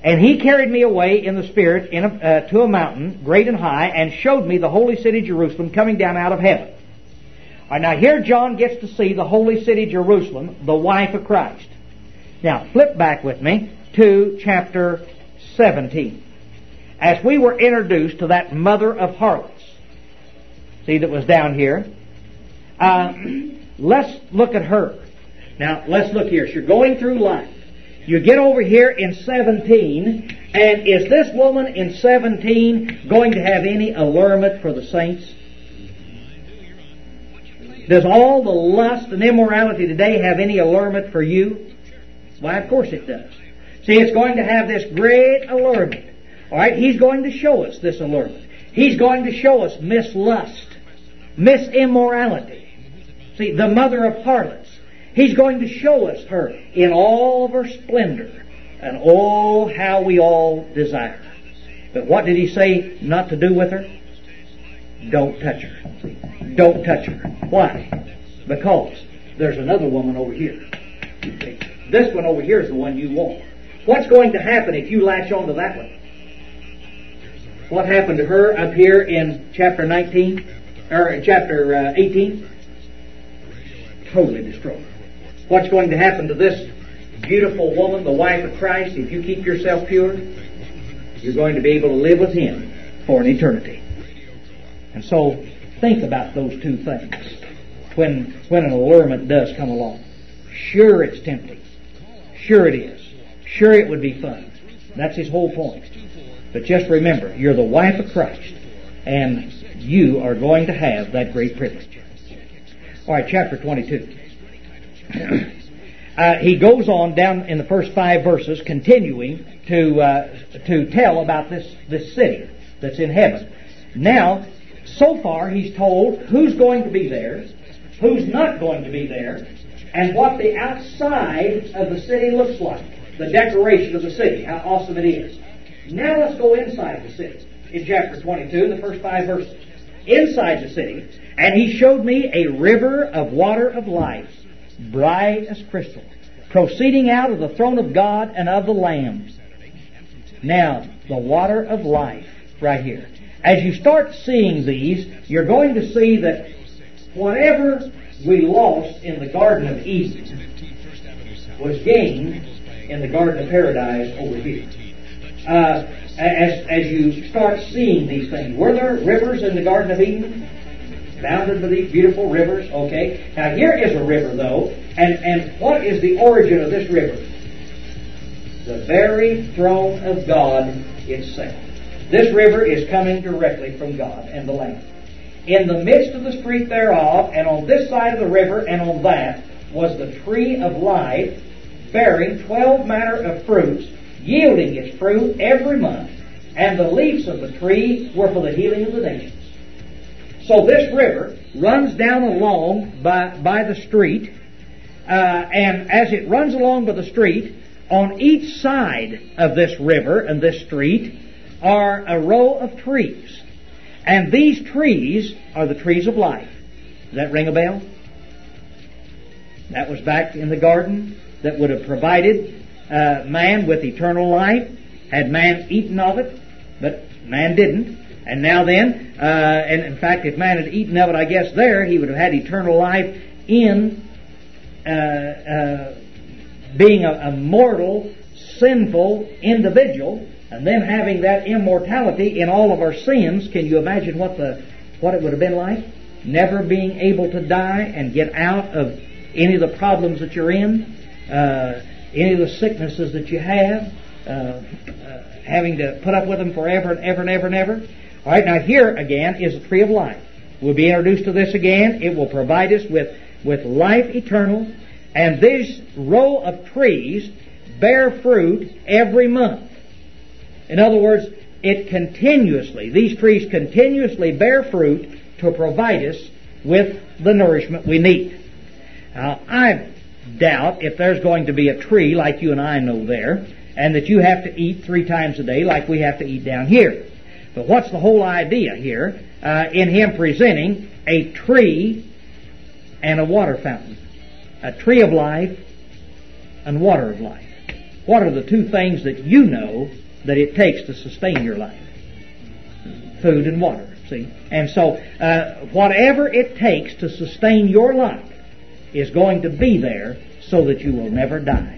And he carried me away in the Spirit in a, uh, to a mountain, great and high, and showed me the holy city Jerusalem coming down out of heaven. All right, now here John gets to see the holy city Jerusalem, the wife of Christ. Now, flip back with me to chapter seventeen. As we were introduced to that mother of harlots, see that was down here, uh, let's look at her. Now, let's look here. So you're going through life. You get over here in seventeen, and is this woman in seventeen going to have any allurement for the saints? Does all the lust and immorality today have any allurement for you? Why, of course it does. See, it's going to have this great allurement. All right, He's going to show us this allurement. He's going to show us mislust, misimmorality. See, the mother of harlots. He's going to show us her in all of her splendor. And oh, how we all desire her. But what did He say not to do with her? Don't touch her. See? Don't touch her. Why? Because there's another woman over here. See? This one over here is the one you want. What's going to happen if you latch on to that one? What happened to her up here in chapter nineteen? Or chapter uh, eighteen? Totally destroyed. What's going to happen to this beautiful woman, the wife of Christ, if you keep yourself pure? You're going to be able to live with Him for an eternity. And so, think about those two things when, when an allurement does come along. Sure it's tempting. Sure it is. Sure it would be fun. That's His whole point. But just remember, you're the wife of Christ, and you are going to have that great privilege. All right, chapter twenty-two. uh, he goes on down in the first five verses, continuing to uh, to tell about this, this city that's in heaven. Now, so far he's told who's going to be there, who's not going to be there, and what the outside of the city looks like. The decoration of the city, how awesome it is. Now let's go inside the city. In chapter twenty-two, the first five verses. Inside the city, and He showed me a river of water of life, bright as crystal, proceeding out of the throne of God and of the Lamb. Now, the water of life, right here. As you start seeing these, you're going to see that whatever we lost in the Garden of Eden was gained in the Garden of Paradise over here. Uh, as, as you start seeing these things, were there rivers in the Garden of Eden? Bounded by these beautiful rivers, okay. Now here is a river though, and, and what is the origin of this river? The very throne of God itself. This river is coming directly from God and the Lamb. In the midst of the street thereof, and on this side of the river and on that, was the tree of life, bearing twelve manner of fruits, yielding its fruit every month, and the leaves of the tree were for the healing of the nations. So this river runs down along by, by the street, uh, and as it runs along by the street, on each side of this river and this street are a row of trees. And these trees are the trees of life. Does that ring a bell? That was back in the garden that would have provided uh, man with eternal life. Had man eaten of it, but man didn't. And now then, uh, and in fact, if man had eaten of it, I guess there, he would have had eternal life in uh, uh, being a, a mortal, sinful individual, and then having that immortality in all of our sins. Can you imagine what the what it would have been like? Never being able to die and get out of any of the problems that you're in, uh, any of the sicknesses that you have, uh, uh, having to put up with them forever and ever and ever and ever. All right, now here again is the tree of life. We'll be introduced to this again. It will provide us with, with life eternal. And this row of trees bear fruit every month. In other words, it continuously, these trees continuously bear fruit to provide us with the nourishment we need. Now, I doubt if there's going to be a tree like you and I know there, and that you have to eat three times a day like we have to eat down here. But what's the whole idea here uh, in him presenting a tree and a water fountain? A tree of life and water of life. what are the two things that you know that it takes to sustain your life? Food and water, see? And so, uh, whatever it takes to sustain your life is going to be there so that you will never die.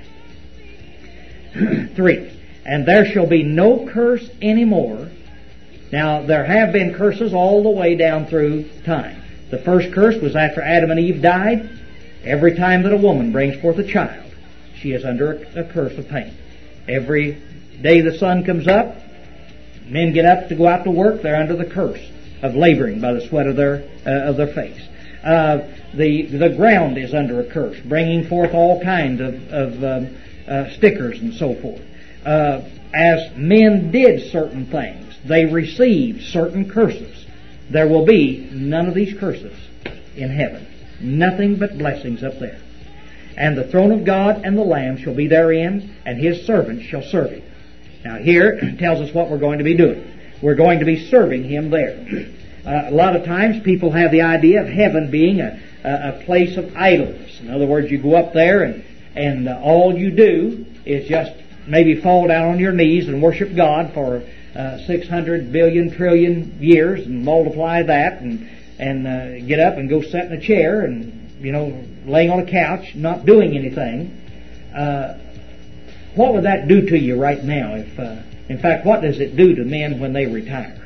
Three, and there shall be no curse anymore. Now, there have been curses all the way down through time. The first curse was after Adam and Eve died. Every time that a woman brings forth a child, she is under a, a curse of pain. Every day the sun comes up, men get up to go out to work, they're under the curse of laboring by the sweat of their uh, of their face. Uh, the the ground is under a curse, bringing forth all kinds of, of um, uh, stickers and so forth. Uh, as men did certain things, they received certain curses. There will be none of these curses in heaven. Nothing but blessings up there. And the throne of God and the Lamb shall be therein, and His servants shall serve Him. Now here it tells us what we're going to be doing. We're going to be serving Him there. Uh, a lot of times people have the idea of heaven being a, a, a place of idleness. In other words, you go up there and, and uh, all you do is just maybe fall down on your knees and worship God for uh, six hundred billion trillion years and multiply that and, and uh, get up and go sit in a chair and, you know, laying on a couch, not doing anything. Uh, what would that do to you right now? If, uh, in fact, what does it do to men when they retire?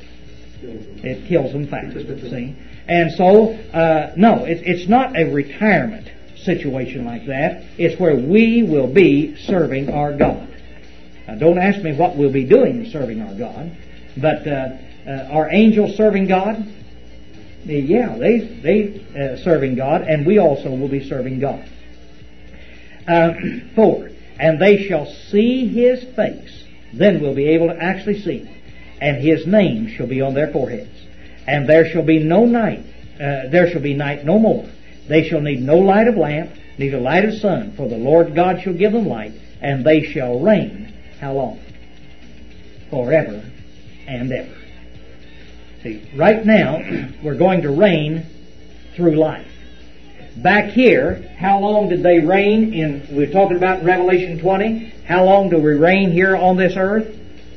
It kills them fast, see? And so, uh, no, it, it's not a retirement situation like that. It's where we will be serving our God. Now, don't ask me what we'll be doing in serving our God, but uh, uh, are angels serving God? Yeah, they they uh, serving God, and we also will be serving God. Uh, four, and they shall see His face. Then we'll be able to actually see Him. And His name shall be on their foreheads. And there shall be no night, uh, there shall be night no more. They shall need no light of lamp, neither light of sun, for the Lord God shall give them light, and they shall reign, how long? Forever and ever. See, right now, we're going to reign through life. Back here, how long did they reign in, we were talking about in Revelation twenty, how long do we reign here on this earth?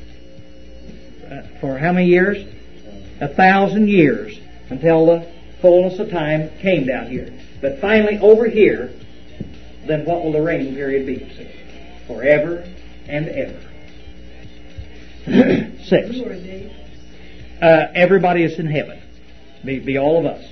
Uh, for how many years? A thousand years, until the fullness of time came down here. But finally, over here, then what will the reigning period be? See? Forever and ever. Six. Uh, everybody is in heaven. Be, be all of us.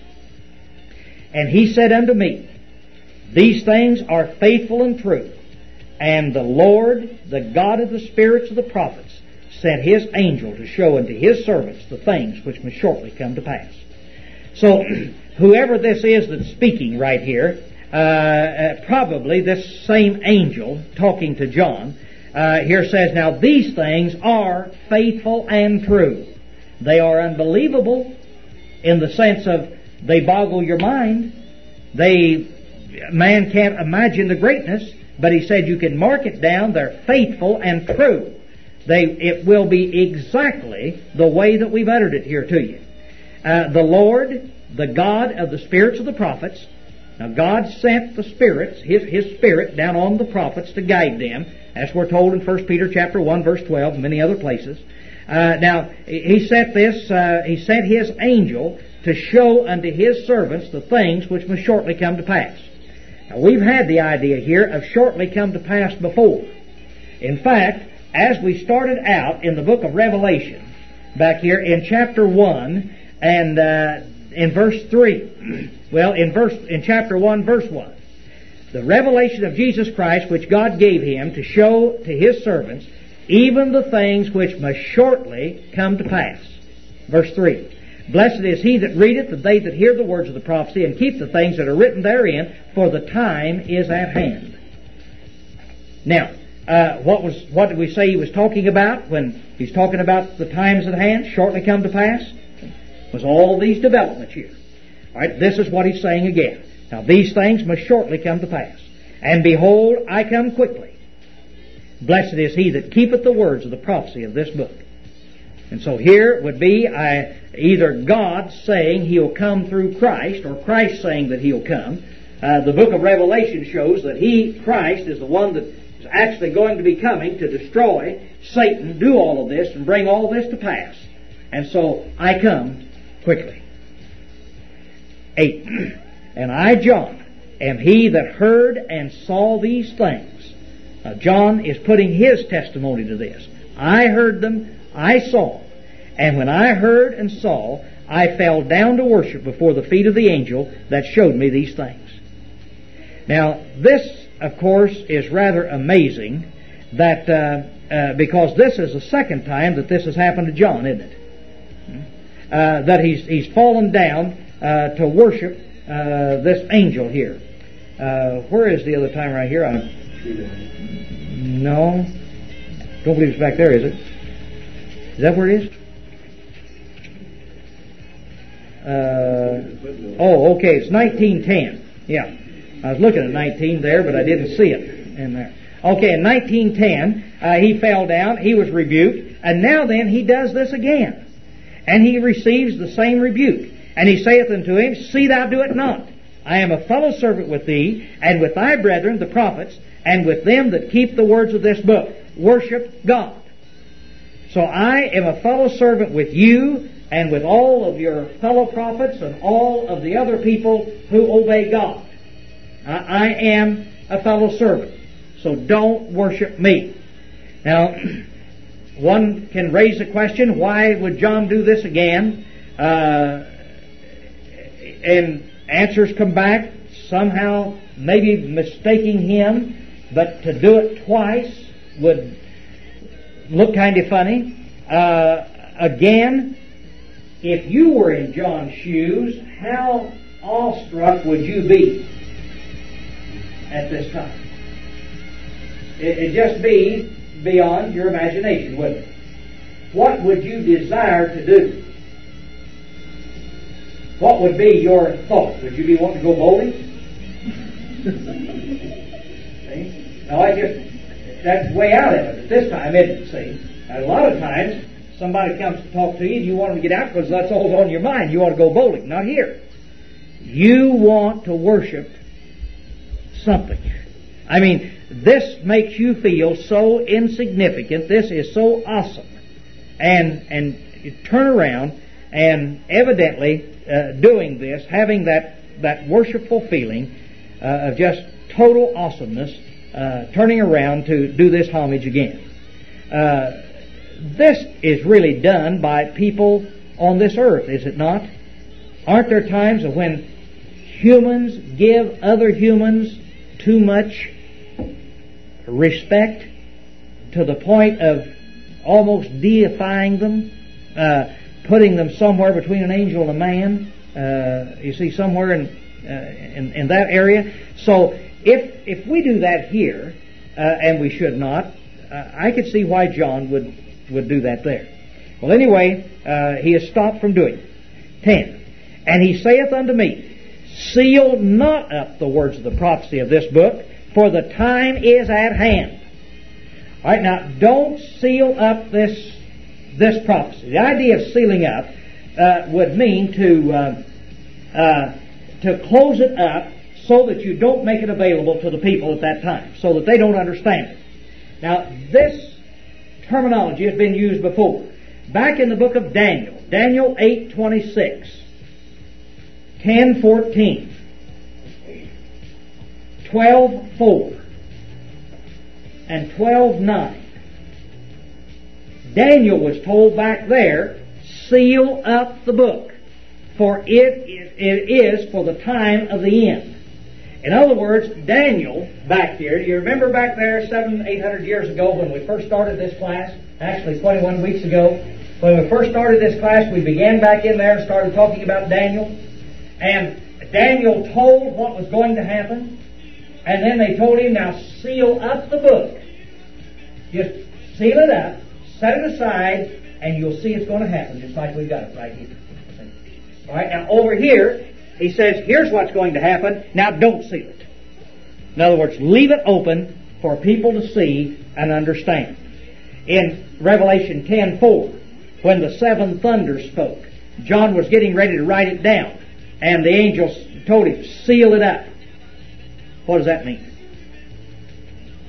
And He said unto me, these things are faithful and true. And the Lord, the God of the spirits of the prophets, sent His angel to show unto His servants the things which must shortly come to pass. So, whoever this is that's speaking right here, uh, uh, probably this same angel talking to John, uh, here says, now these things are faithful and true. They are unbelievable in the sense of they boggle your mind. They, man can't imagine the greatness, but he said you can mark it down. They're faithful and true. They, it will be exactly the way that we've uttered it here to you. Uh, the Lord, the God of the spirits of the prophets. Now God sent the spirits, His, His Spirit, down on the prophets to guide them, as we're told in First Peter chapter one, verse twelve, and many other places. Uh, now, He sent this, uh, He sent His angel to show unto His servants the things which must shortly come to pass. Now, we've had the idea here of shortly come to pass before. In fact, as we started out in the book of Revelation, back here in chapter one and uh, in verse three, well, in verse in chapter one, verse one, the revelation of Jesus Christ which God gave Him to show to His servants even the things which must shortly come to pass. Verse three. Blessed is he that readeth, and they that hear the words of the prophecy, and keep the things that are written therein, for the time is at hand. Now, uh, what was what did we say he was talking about when he's talking about the times at hand, shortly come to pass? It was all these developments here. All right, this is what he's saying again. Now, these things must shortly come to pass. And behold, I come quickly. Blessed is he that keepeth the words of the prophecy of this book. And so here would be uh, either God saying He'll come through Christ, or Christ saying that He'll come. Uh, the book of Revelation shows that He, Christ, is the one that is actually going to be coming to destroy Satan, do all of this, and bring all this to pass. And so I come quickly. Eight. And I, John, am he that heard and saw these things. Now, John is putting his testimony to this. I heard them, I saw. And when I heard and saw, I fell down to worship before the feet of the angel that showed me these things. Now, this, of course, is rather amazing that uh, uh, because this is the second time that this has happened to John, isn't it? Uh, that he's he's fallen down uh, to worship uh, this angel here. Uh, where is the other time right here? I, no, don't believe it's back there, is it? Is that where it is? Uh, oh, okay, it's nineteen ten. Yeah, I was looking at nineteen there, but I didn't see it in there. Okay, in nineteen ten, uh, he fell down, he was rebuked, and now then he does this again. And he receives the same rebuke. And he saith unto him, See thou do it not. I am a fellow servant with thee, and with thy brethren the prophets, and with them that keep the words of this book. Worship God. So I am a fellow servant with you, and with all of your fellow prophets, and all of the other people who obey God. I am a fellow servant. So don't worship me. Now, one can raise the question, why would John do this again? Uh, and answers come back, somehow maybe mistaking him, but to do it twice would look kind of funny. Uh, again, if you were in John's shoes, how awestruck would you be at this time? It'd just be beyond your imagination, wouldn't it? What would you desire to do? What would be your thought? Would you be wanting to go bowling? See? Now, I just, that's way out of it at this time, isn't it? See? And a lot of times, somebody comes to talk to you and you want them to get out because that's all on your mind. You want to go bowling. Not here. You want to worship something. I mean, this makes you feel so insignificant. This is so awesome. And and you turn around and evidently uh, doing this, having that, that worshipful feeling uh, of just total awesomeness, uh, turning around to do this homage again. Uh, this is really done by people on this earth, is it not? Aren't there times when humans give other humans too much respect to the point of almost deifying them, uh, putting them somewhere between an angel and a man? Uh, you see, somewhere in, uh, in in that area. So if if we do that here, uh, and we should not, uh, I could see why John would would do that there. Well, anyway, uh, he is stopped from doing it. Ten. And he saith unto me, Seal not up the words of the prophecy of this book, for the time is at hand. All right, now don't seal up this this prophecy. The idea of sealing up uh, would mean to uh, uh, to close it up so that you don't make it available to the people at that time, so that they don't understand it. Now, this terminology has been used before. Back in the book of Daniel, Daniel eight twenty-six, ten fourteen, twelve four, and twelve nine. Daniel was told back there, seal up the book, for it is, it is for the time of the end. In other words, Daniel back here, do you remember back there seven, eight hundred years ago when we first started this class? Actually, twenty-one weeks ago, when we first started this class, we began back in there and started talking about Daniel. And Daniel told what was going to happen. And then they told him, now seal up the book. Just seal it up, set it aside, and you'll see it's going to happen, just like we've got it right here. All right, now over here, he says, here's what's going to happen. Now don't seal it. In other words, leave it open for people to see and understand. In Revelation ten four, when the seven thunders spoke, John was getting ready to write it down. And the angels told him, seal it up. What does that mean?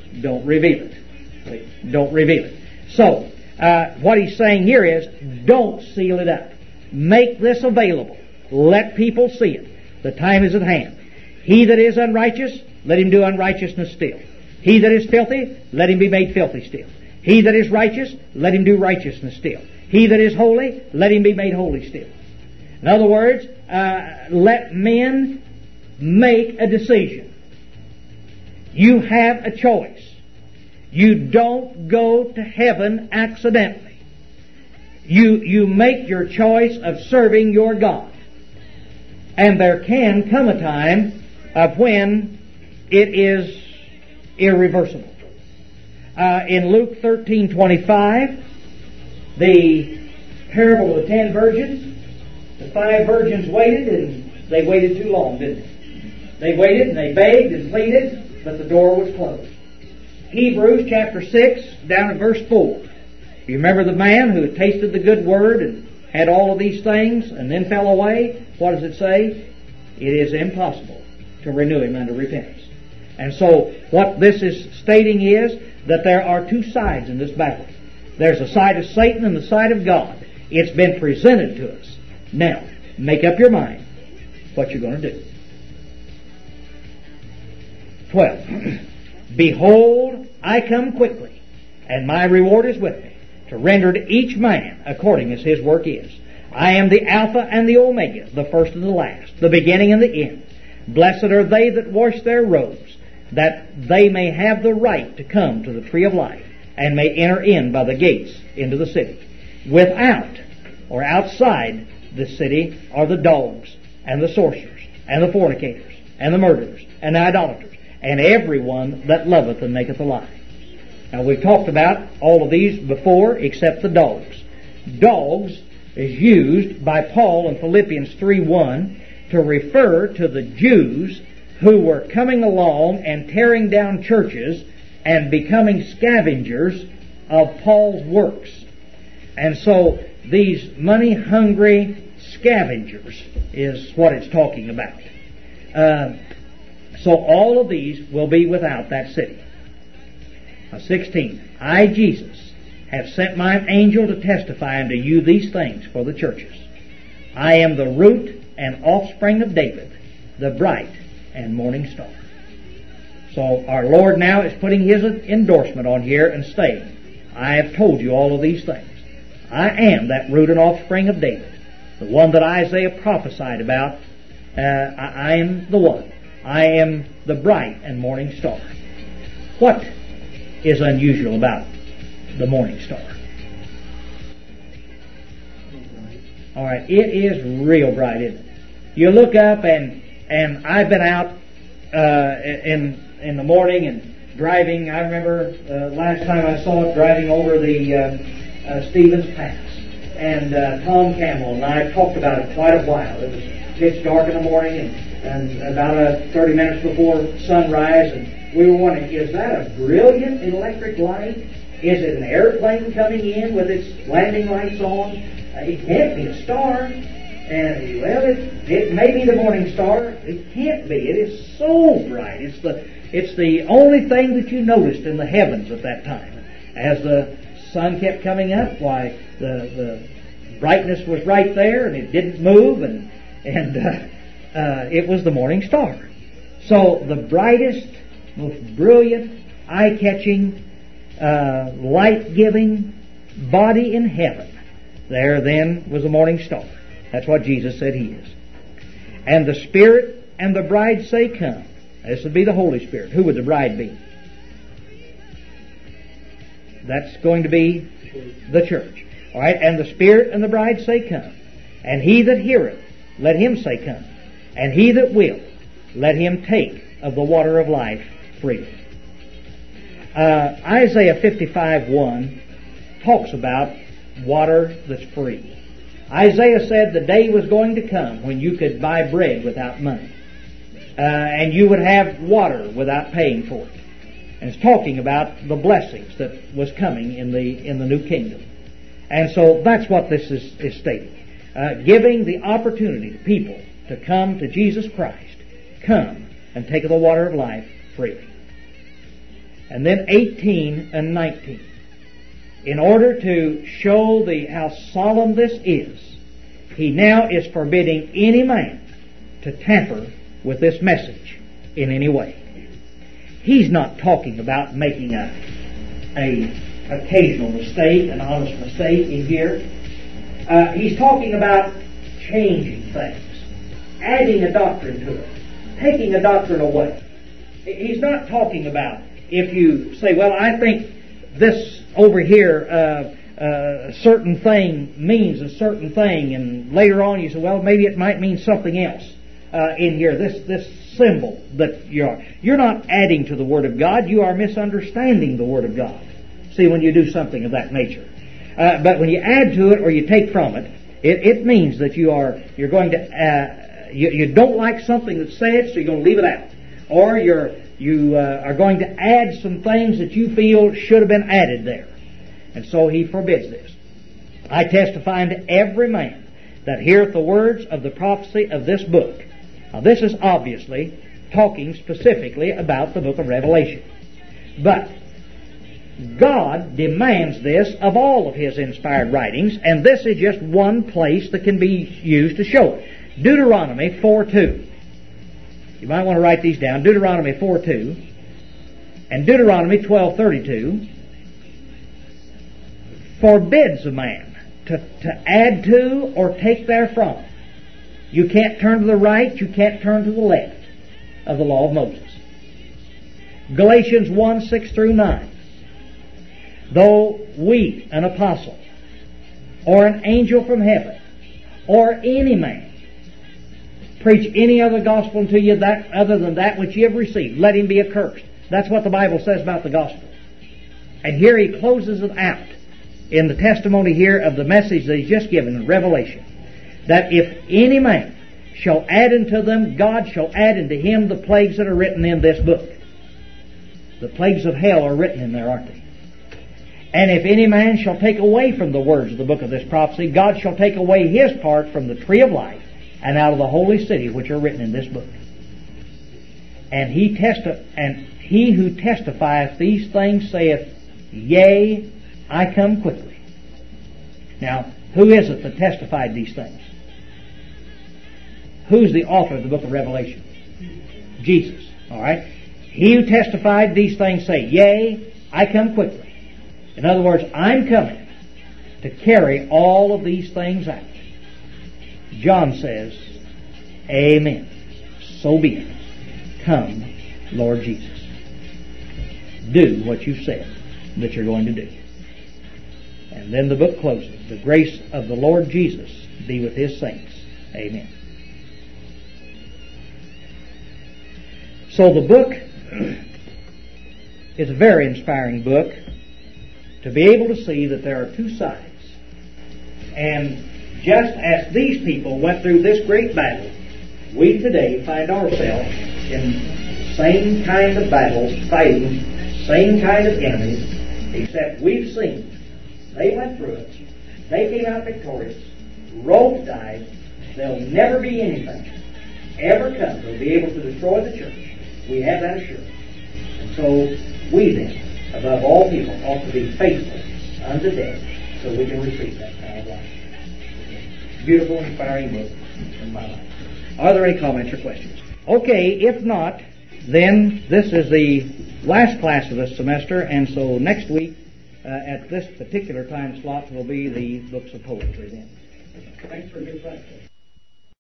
don't reveal it. Don't reveal it. So, uh, what he's saying here is, don't seal it up. Make this available. Let people see it. The time is at hand. He that is unrighteous, let him do unrighteousness still. He that is filthy, let him be made filthy still. He that is righteous, let him do righteousness still. He that is holy, let him be made holy still. In other words, uh, let men make a decision. You have a choice. You don't go to heaven accidentally. You, you make your choice of serving your God. And there can come a time of when it is irreversible. Uh, in Luke thirteen twenty-five, the parable of the ten virgins, the five virgins waited, and they waited too long, didn't they? They waited and they begged and pleaded, but the door was closed. Hebrews chapter six, down at verse four. You remember the man who had tasted the good word and had all of these things and then fell away? What does it say? It is impossible to renew him unto repentance. And so what this is stating is that there are two sides in this battle. There's the side of Satan and the side of God. It's been presented to us. Now, make up your mind what you're going to do. twelve. Behold, I come quickly, and my reward is with me, to render to each man according as his work is. I am the Alpha and the Omega, the first and the last, the beginning and the end. Blessed are they that wash their robes, that they may have the right to come to the tree of life, and may enter in by the gates into the city. Without, or outside the city, are the dogs, and the sorcerers, and the fornicators, and the murderers, and the idolaters, and everyone that loveth and maketh a lie. Now, we've talked about all of these before, except the dogs. Dogs is used by Paul in Philippians three one to refer to the Jews who were coming along and tearing down churches and becoming scavengers of Paul's works. And so these money-hungry scavengers is what it's talking about. Uh, so all of these will be without that city. Now, sixteen. I, Jesus, have sent mine angel to testify unto you these things for the churches. I am the root and offspring of David, the bright and morning star. So our Lord now is putting His endorsement on here and saying, I have told you all of these things. I am that root and offspring of David, the one that Isaiah prophesied about. Uh, I, I am the one. I am the bright and morning star. What is unusual about the morning star? All right, it is real bright, isn't it? You look up and and I've been out uh, in in the morning and driving. I remember uh, last time I saw it driving over the uh, uh, Stevens Pass, and uh, Tom Campbell and I talked about it quite a while. It was pitch dark in the morning and, and about uh, thirty minutes before sunrise, and we were wondering, is that a brilliant electric light? Is it an airplane coming in with its landing lights on? Uh, it can't be a star. And, well, it, it may be the morning star. It can't be. It is so bright. It's the, it's the only thing that you noticed in the heavens at that time. As the sun kept coming up, why, the, the brightness was right there, and it didn't move, and, and uh, uh, it was the morning star. So the brightest, most brilliant, eye-catching, uh, light-giving body in heaven, there then was the morning star. That's what Jesus said He is. And the Spirit and the bride say, come. This would be the Holy Spirit. Who would the bride be? That's going to be the church. All right, and the Spirit and the bride say, come. And he that heareth, let him say, come. And he that will, let him take of the water of life freely. Uh, Isaiah fifty-five one talks about water that's free. Isaiah said the day was going to come when you could buy bread without money. Uh, and you would have water without paying for it. And it's talking about the blessings that was coming in the in the new kingdom. And so that's what this is, is stating. Uh, giving the opportunity to people to come to Jesus Christ. Come and take of the water of life freely. and then eighteen and nineteen. In order to show the how solemn this is, he now is forbidding any man to tamper with this message in any way. He's not talking about making a, a occasional mistake, an honest mistake in here. Uh, he's talking about changing things, adding a doctrine to it, taking a doctrine away. He's not talking about if you say, well, I think this over here, uh, uh, certain thing means a certain thing, and later on you say, well, maybe it might mean something else uh, in here, this this symbol that you are. You're not adding to the Word of God, you are misunderstanding the Word of God. See, when you do something of that nature. Uh, but when you add to it or you take from it, it, it means that you are, you're going to, uh, you, you don't like something that's said, so you're going to leave it out. Or you're, you uh, are going to add some things that you feel should have been added there. And so he forbids this. I testify unto every man that heareth the words of the prophecy of this book. Now this is obviously talking specifically about the book of Revelation. But God demands this of all of His inspired writings, and this is just one place that can be used to show it. Deuteronomy four two. You might want to write these down. Deuteronomy four two and Deuteronomy twelve thirty-two forbids a man to, to add to or take therefrom. You can't turn to the right, you can't turn to the left of the law of Moses. Galatians one six through nine. Though we, an apostle, or an angel from heaven, or any man, preach any other gospel unto you that other than that which ye have received, let him be accursed. That's what the Bible says about the gospel. And here he closes it out in the testimony here of the message that he's just given in Revelation, that if any man shall add unto them, God shall add unto him the plagues that are written in this book. The plagues of hell are written in there, aren't they? And if any man shall take away from the words of the book of this prophecy, God shall take away his part from the tree of life and out of the holy city which are written in this book. And he testi- and he who testifieth these things saith, Yea, I come quickly. Now, who is it that testified these things? Who's the author of the book of Revelation? Jesus. All right. He who testified these things say, Yea, I come quickly. In other words, I'm coming to carry all of these things out. John says, Amen. So be it. Come, Lord Jesus. Do what you said that you're going to do. And then the book closes. The grace of the Lord Jesus be with His saints. Amen. So the book is a very inspiring book to be able to see that there are two sides. And just as these people went through this great battle, we today find ourselves in the same kind of battles, fighting same kind of enemies, except we've seen they went through it, they came out victorious, Rome died, there'll never be anything ever come to be able to destroy the church. We have that assurance. And so we then, above all people, ought to be faithful unto death so we can receive that kind of life. Beautiful, inspiring book in my life. Are there any comments or questions? Okay, if not, then this is the last class of this semester, and so next week, uh, at this particular time slot, will be the books of poetry then. Thanks for a good practice.